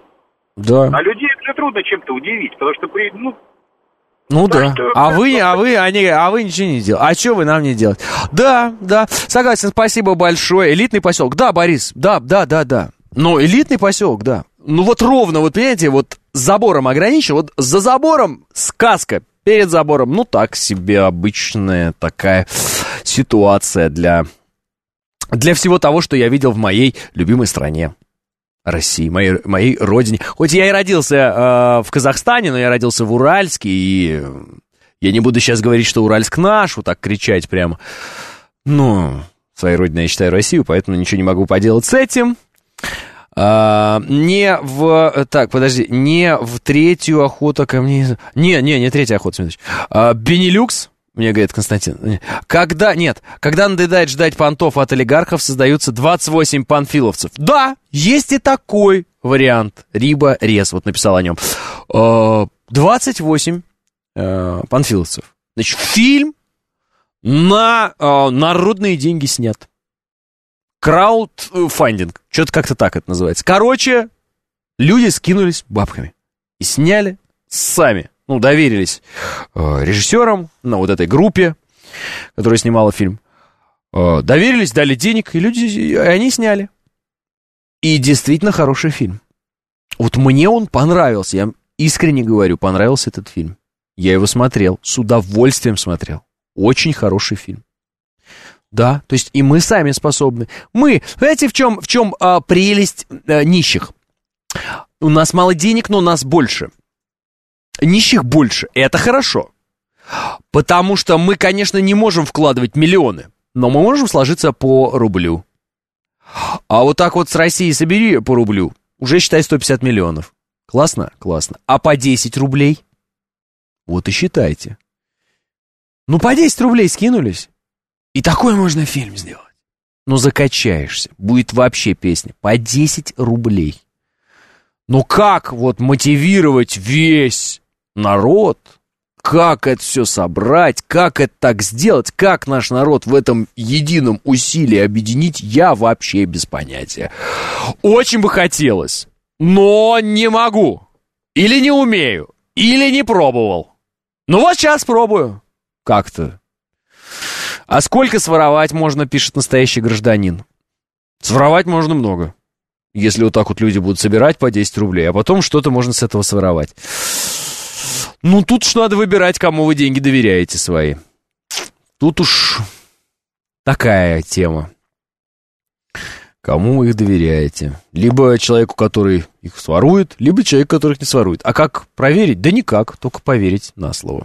Да. А людей уже трудно чем-то удивить, потому что, ну... Ну да, да. а вы, а вы, они, а вы ничего не делаете. А что вы нам не делаете? Да, да, согласен, спасибо большое. Элитный поселок, да, Борис, да, да, да, да. Ну, элитный поселок, да. Ну вот ровно, вот понимаете, вот с забором ограничен, вот за забором сказка, перед забором, ну так себе обычная такая ситуация для, для всего того, что я видел в моей любимой стране. России, моей, моей родине. Хоть я и родился э, в Казахстане, но я родился в Уральске, и я не буду сейчас говорить, что Уральск наш, вот так кричать прямо. Ну, своей родиной я считаю Россию, поэтому ничего не могу поделать с этим. А, не в... Так, подожди, не в третью охоту ко мне... Не, не, не третья охота, Смотрите. А, Бенилюкс. Мне говорит Константин, когда, нет, когда надоедает ждать понтов от олигархов, создаются двадцать восемь панфиловцев. Да, есть и такой вариант. Риба Рез, вот написал о нем. двадцать восемь панфиловцев. Значит, фильм на народные деньги снят. краудфандинг. Что-то как-то так это называется. Короче, люди скинулись бабками. И сняли сами. Ну, доверились э, режиссерам, на вот этой группе, которая снимала фильм. Э, доверились, дали денег, и люди, и они сняли. И действительно хороший фильм. Вот мне он понравился. Я искренне говорю, понравился этот фильм. Я его смотрел, с удовольствием смотрел. Очень хороший фильм. Да, то есть и мы сами способны. Мы, знаете, в чем, в чем а, прелесть а, нищих? У нас мало денег, но нас больше. Нищих больше, и это хорошо. Потому что мы, конечно, не можем вкладывать миллионы, но мы можем сложиться по рублю. А вот так вот с России собери по рублю, уже считай сто пятьдесят миллионов. Классно? Классно. А по десять рублей? Вот и считайте. Ну, по десять рублей скинулись. И такой можно фильм сделать. Ну, закачаешься. Будет вообще песня. По десять рублей. Ну, как вот мотивировать весь народ? Как это все собрать? Как это так сделать? Как наш народ в этом едином усилии объединить? Я вообще без понятия. Очень бы хотелось, но не могу. Или не умею. Или не пробовал. Ну, вот сейчас пробую. Как-то. А сколько своровать можно, пишет настоящий гражданин. Своровать можно много. Если вот так вот люди будут собирать по десять рублей, а потом что-то можно с этого своровать. Ну, тут уж надо выбирать, кому вы деньги доверяете свои. Тут уж такая тема. Кому вы их доверяете? Либо человеку, который их сворует, либо человеку, который их не сворует. А как проверить? Да никак, только поверить на слово.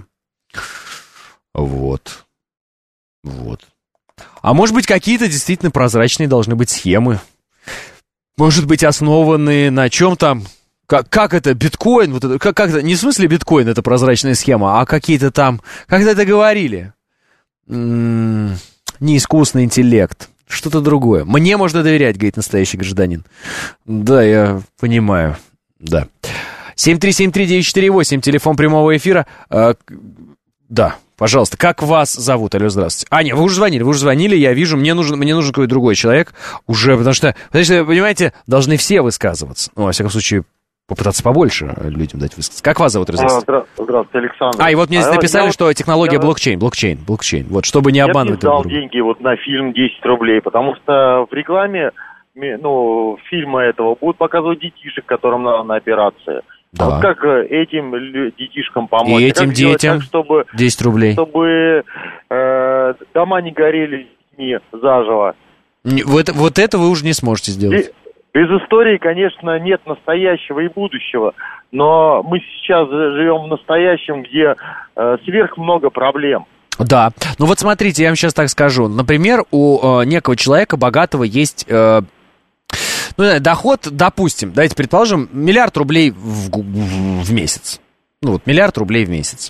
Вот. Вот. А может быть, какие-то действительно прозрачные должны быть схемы. Может быть, основанные на чем там? Как, как это, биткоин? Вот это, как, как это, не в смысле биткоин, это прозрачная схема, а какие-то там... Когда это говорили? М-м, не искусственный интеллект. Что-то другое. Мне можно доверять, говорит настоящий гражданин. Да, я понимаю. Да. семь три семь три девять четыре восемь, телефон прямого эфира. А, да. Пожалуйста, как вас зовут? Алло, здравствуйте. А, нет, вы уже звонили, вы уже звонили, я вижу, мне нужен, мне нужен какой-то другой человек уже, потому что, потому что, понимаете, должны все высказываться. Ну, во всяком случае, попытаться побольше людям дать высказаться. Как вас зовут, здравствуйте? А, здравствуйте, Александр. А, и вот мне здесь а написали, я, что технология я... блокчейн, блокчейн, блокчейн. Вот, чтобы не обманывать друг друга. Я не дал деньги вот на фильм десять рублей, потому что в рекламе, ну, фильма этого будут показывать детишек, которым надо на операции. Да. А вот как этим детишкам помочь? И этим как детям так, чтобы, десять рублей. Чтобы э, дома не горели детьми заживо. Не, вот, вот это вы уже не сможете сделать. Без, без истории, конечно, нет настоящего и будущего. Но мы сейчас живем в настоящем, где э, сверх много проблем. Да. Ну вот смотрите, я вам сейчас так скажу. Например, у э, некого человека богатого есть... Э, Ну, доход, допустим, давайте предположим, миллиард рублей в, в, в месяц. Ну, вот, миллиард рублей в месяц.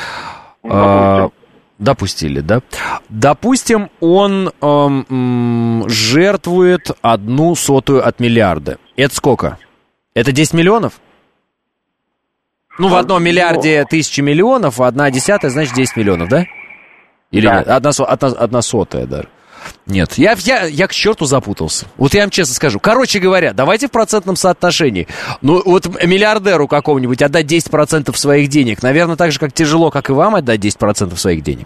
А, допустили, да? Допустим, он эм, жертвует одну сотую от миллиарда. Это сколько? Это десять миллионов? Ну, в одном миллиарде тысячи миллионов, а одна десятая, значит, десять миллионов, да? Или да. Нет? Одна, одна, одна сотая, да. Нет, я, я, я к черту запутался. Вот я вам честно скажу. Короче говоря, давайте в процентном соотношении. Ну, вот миллиардеру какому-нибудь отдать десять процентов своих денег, наверное, так же, как тяжело, как и вам отдать десять процентов своих денег.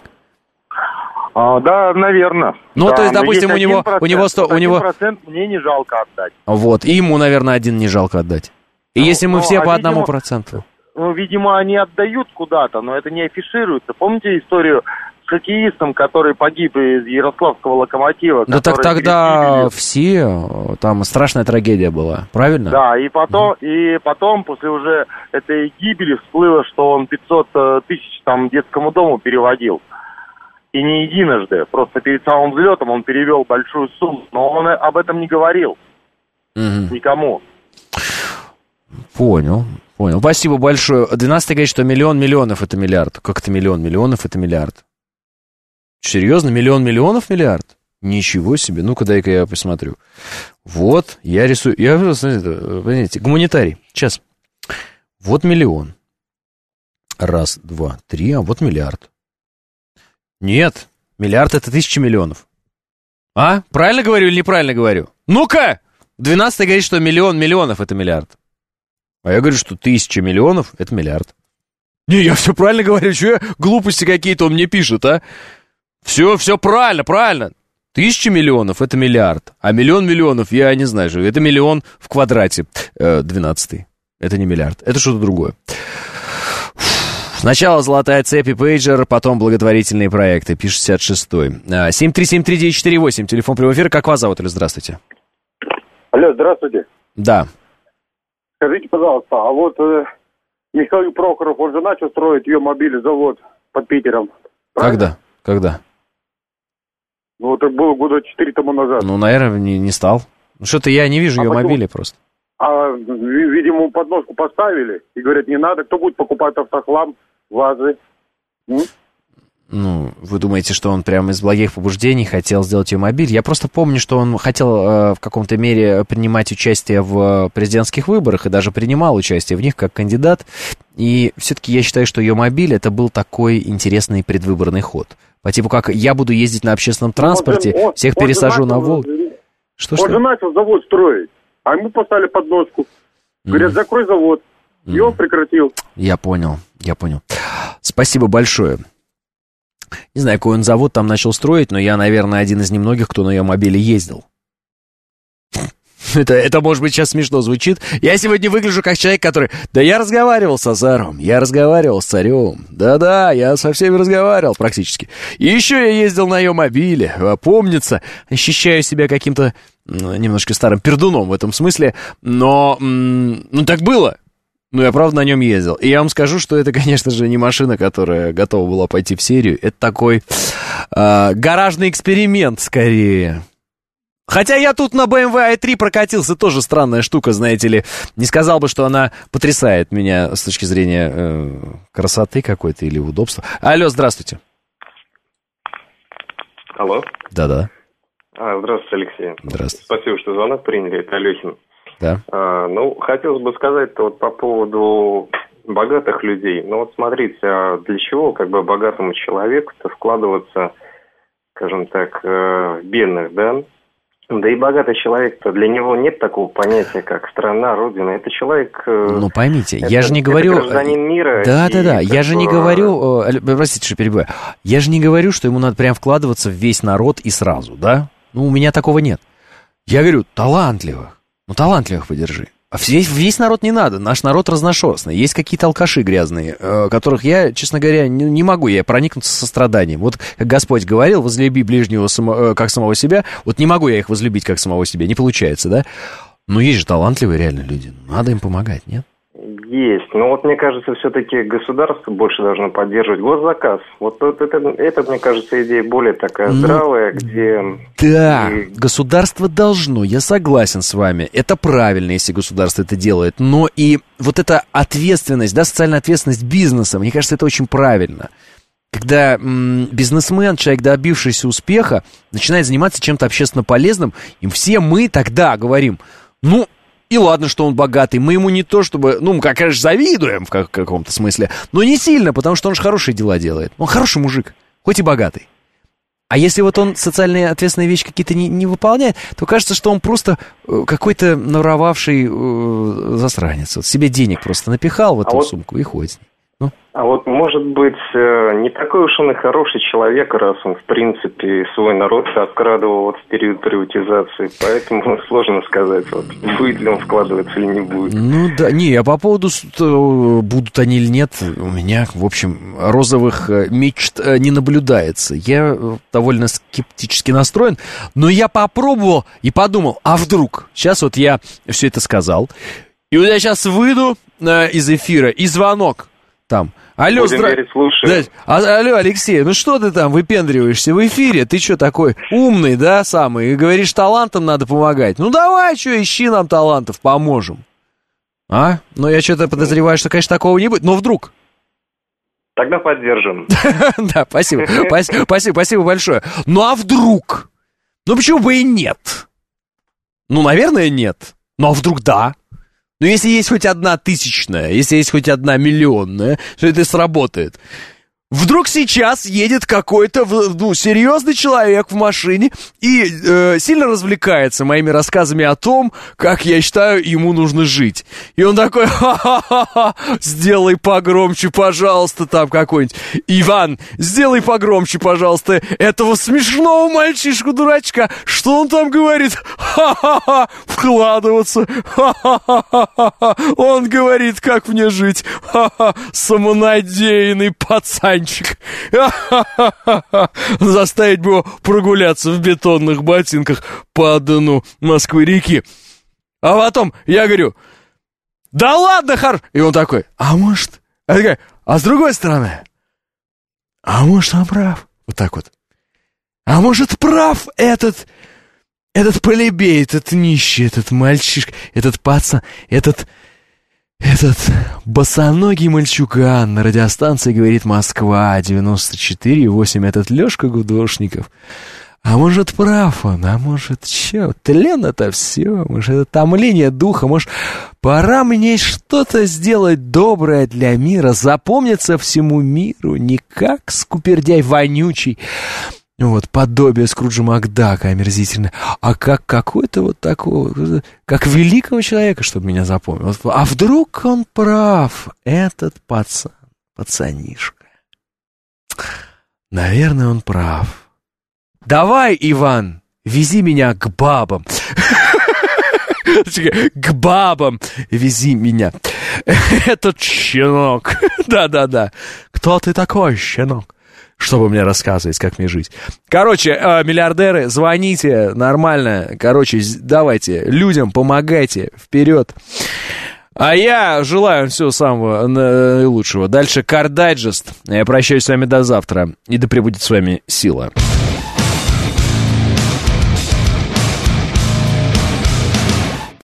А, да, наверное. Ну, да, то есть, допустим, есть у него... у него, сто, у него... процент мне не жалко отдать. Вот, и ему, наверное, один не жалко отдать. И ну, если мы ну, все а по одному видимо, проценту... Ну, видимо, они отдают куда-то, но это не афишируется. Помните историю... хоккеистом, который погиб из Ярославского Локомотива. Да так тогда все, там страшная трагедия была, правильно? Да, и потом, угу. и потом после уже этой гибели всплыло, что он пятьсот тысяч там детскому дому переводил. И не единожды, просто перед самым взлетом он перевел большую сумму, но он об этом не говорил угу. никому. Понял. Понял. Спасибо большое. двенадцатый говорит, что миллион миллионов это миллиард. Как это миллион миллионов это миллиард? Серьезно? Миллион миллионов миллиард? Ничего себе. Ну-ка, дай-ка я посмотрю. Вот, я рисую. Я, понимаете, гуманитарий. Сейчас. Вот миллион. Раз, два, три, а вот миллиард. Нет, миллиард это тысяча миллионов. А? Правильно говорю или неправильно говорю? Ну-ка! двенадцатый говорит, что миллион миллионов — это миллиард. А я говорю, что тысяча миллионов — это миллиард. Не, я все правильно говорю, что я глупости какие-то он мне пишет, а? Все, все правильно, правильно. Тысяча миллионов — это миллиард. А миллион миллионов, я не знаю же, это миллион в квадрате. двенадцатый. Это не миллиард, это что-то другое. Сначала золотая цепь и пейджер, потом благотворительные проекты, пишет шестьдесят шестой. семь три семь три девять четыре восемь, телефон прямого эфира. Как вас зовут? Или здравствуйте. Алло, здравствуйте. Да. Скажите, пожалуйста, а вот э, Михаил Прохоров, он же начал строить ее мобильный завод под Питером. Правильно? Когда? Когда? Ну, это было года четыре тому назад. Ну, наверное, не, не стал. Ну, что-то я не вижу а ее почему? мобиле просто. А, видимо, подножку поставили и говорят, не надо. Кто будет покупать автохлам, вазы? М? Ну, вы думаете, что он прямо из благих побуждений хотел сделать ее мобиль? Я просто помню, что он хотел э, в каком-то мере принимать участие в президентских выборах и даже принимал участие в них как кандидат. И все-таки я считаю, что ее мобиль — это был такой интересный предвыборный ход. По типу как я буду ездить на общественном транспорте, он, он, всех он пересажу начал, на Волгу. Что, он что? же начал завод строить, а ему поставили подножку. Говорят, mm. закрой завод. Mm. И он прекратил. Я понял, я понял. Спасибо большое. Не знаю, какой он завод там начал строить, но я, наверное, один из немногих, кто на ее мобиле ездил. Это, это, может быть, сейчас смешно звучит. Я сегодня выгляжу как человек, который... Да я разговаривал с Азаром, я разговаривал с царем. Да-да, я со всеми разговаривал практически. И еще я ездил на ее мобиле. Помнится, ощущаю себя каким-то ну, немножко старым пердуном в этом смысле. Но, м- ну, так было. Ну, я правда на нем ездил. И я вам скажу, что это, конечно же, не машина, которая готова была пойти в серию. Это такой э, гаражный эксперимент, скорее. Хотя я тут на бэ эм вэ ай три прокатился, тоже странная штука, знаете ли. Не сказал бы, что она потрясает меня с точки зрения э, красоты какой-то или удобства. Алло, здравствуйте. Алло. Да-да. А, здравствуйте, Алексей. Здравствуйте. Спасибо, что звонок приняли. Это Алехин. Да. А, ну, хотелось бы сказать вот по поводу богатых людей. Ну, вот смотрите, а для чего как бы богатому человеку-то вкладываться, скажем так, в бедных, да? Да и богатый человек-то, для него нет такого понятия, как страна, родина. Это человек... Ну, поймите, это, я же не говорю... Это гражданин мира. Да-да-да, я же не говорю... Простите, что перебиваю. Я же не говорю, что ему надо прям вкладываться в весь народ и сразу, да? Ну, у меня такого нет. Я говорю, талантливых. Ну, талантливых подержи. А весь, весь народ не надо, наш народ разношерстный. Есть какие-то алкаши грязные, э, которых я, честно говоря, не, не могу я проникнуться состраданием. Вот как Господь говорил, возлюби ближнего само, э, как самого себя, вот не могу я их возлюбить как самого себя, не получается, да? Но есть же талантливые реально люди, надо им помогать, нет? Есть, но вот мне кажется, все-таки государство больше должно поддерживать госзаказ. Вот это, это, это мне кажется, идея более такая здравая, ну, где... Да, и... государство должно, я согласен с вами, это правильно, если государство это делает, но и вот эта ответственность, да, социальная ответственность бизнеса, мне кажется, это очень правильно. Когда м, бизнесмен, человек, добившийся успеха, начинает заниматься чем-то общественно полезным, и все мы тогда говорим, ну... И ладно, что он богатый, мы ему не то чтобы, ну, как, конечно, завидуем в как- каком-то смысле, но не сильно, потому что он же хорошие дела делает. Он хороший мужик, хоть и богатый. А если вот он социальные ответственные вещи какие-то не, не выполняет, то кажется, что он просто какой-то наворовавший э, засранец. Вот себе денег просто напихал в эту а вот... сумку и ходит. Ну? А вот, может быть, не такой уж он и хороший человек, раз он, в принципе, свой народ обкрадывал вот в период приватизации. Поэтому сложно сказать, вот, будет ли он вкладываться или не будет. Ну да, не, а по поводу, будут они или нет, у меня, в общем, розовых мечт не наблюдается. Я довольно скептически настроен, но я попробовал и подумал, а вдруг? Сейчас вот я все это сказал, и вот я сейчас выйду из эфира, и звонок. Там. Алло, здра... да, а, алло, Алексей, ну что ты там выпендриваешься в эфире? Ты что такой умный, да, самый? И говоришь, талантам надо помогать. Ну давай, что, ищи нам талантов, поможем. А? Ну я что-то подозреваю, что, конечно, такого не будет, но вдруг. Тогда поддержим. Да, спасибо, спасибо, спасибо большое. Ну а вдруг? Ну почему бы и нет? Ну, наверное, нет. Ну а вдруг да? Но если есть хоть одна тысячная, если есть хоть одна миллионная, что это сработает. Вдруг сейчас едет какой-то, ну, серьезный человек в машине и э, сильно развлекается моими рассказами о том, как, я считаю, ему нужно жить. И он такой: ха-ха-ха, сделай погромче, пожалуйста, там какой-нибудь. Иван, сделай погромче, пожалуйста, этого смешного мальчишку-дурачка. Что он там говорит? Ха-ха-ха, вкладываться. Ха-ха-ха, он говорит, как мне жить. Ха-ха, самонадеянный пацан. Заставить бы его прогуляться в бетонных ботинках по дну Москвы-реки. А потом я говорю: да ладно, хар... И он такой: а может... А, такая, а с другой стороны, а может, он прав. Вот так вот. А может, прав этот... Этот плебей, этот нищий, этот мальчишка, этот пацан, этот... Этот босоногий мальчуган на радиостанции «Говорит Москва» девяносто четыре и восемь, этот Лёшка Гудошников. А может, прав он, а может, чё, тлен это все, может, это томление духа, может, пора мне что-то сделать доброе для мира, запомниться всему миру, не как скупердяй вонючий, вот, подобие Скруджа Макдака омерзительное, а как какой-то вот такого, как великого человека, чтобы меня запомнил. А вдруг он прав, этот пацан, пацанишка. Наверное, он прав. Давай, Иван, вези меня к бабам. К бабам вези меня. Этот щенок. Да-да-да. Кто ты такой, щенок? Чтобы мне рассказывать, как мне жить. Короче, э, миллиардеры, звоните, нормально. Короче, давайте, людям помогайте, вперед. А я желаю вам всего самого наилучшего. Дальше Car Digest. Я прощаюсь с вами до завтра. И да пребудет с вами сила.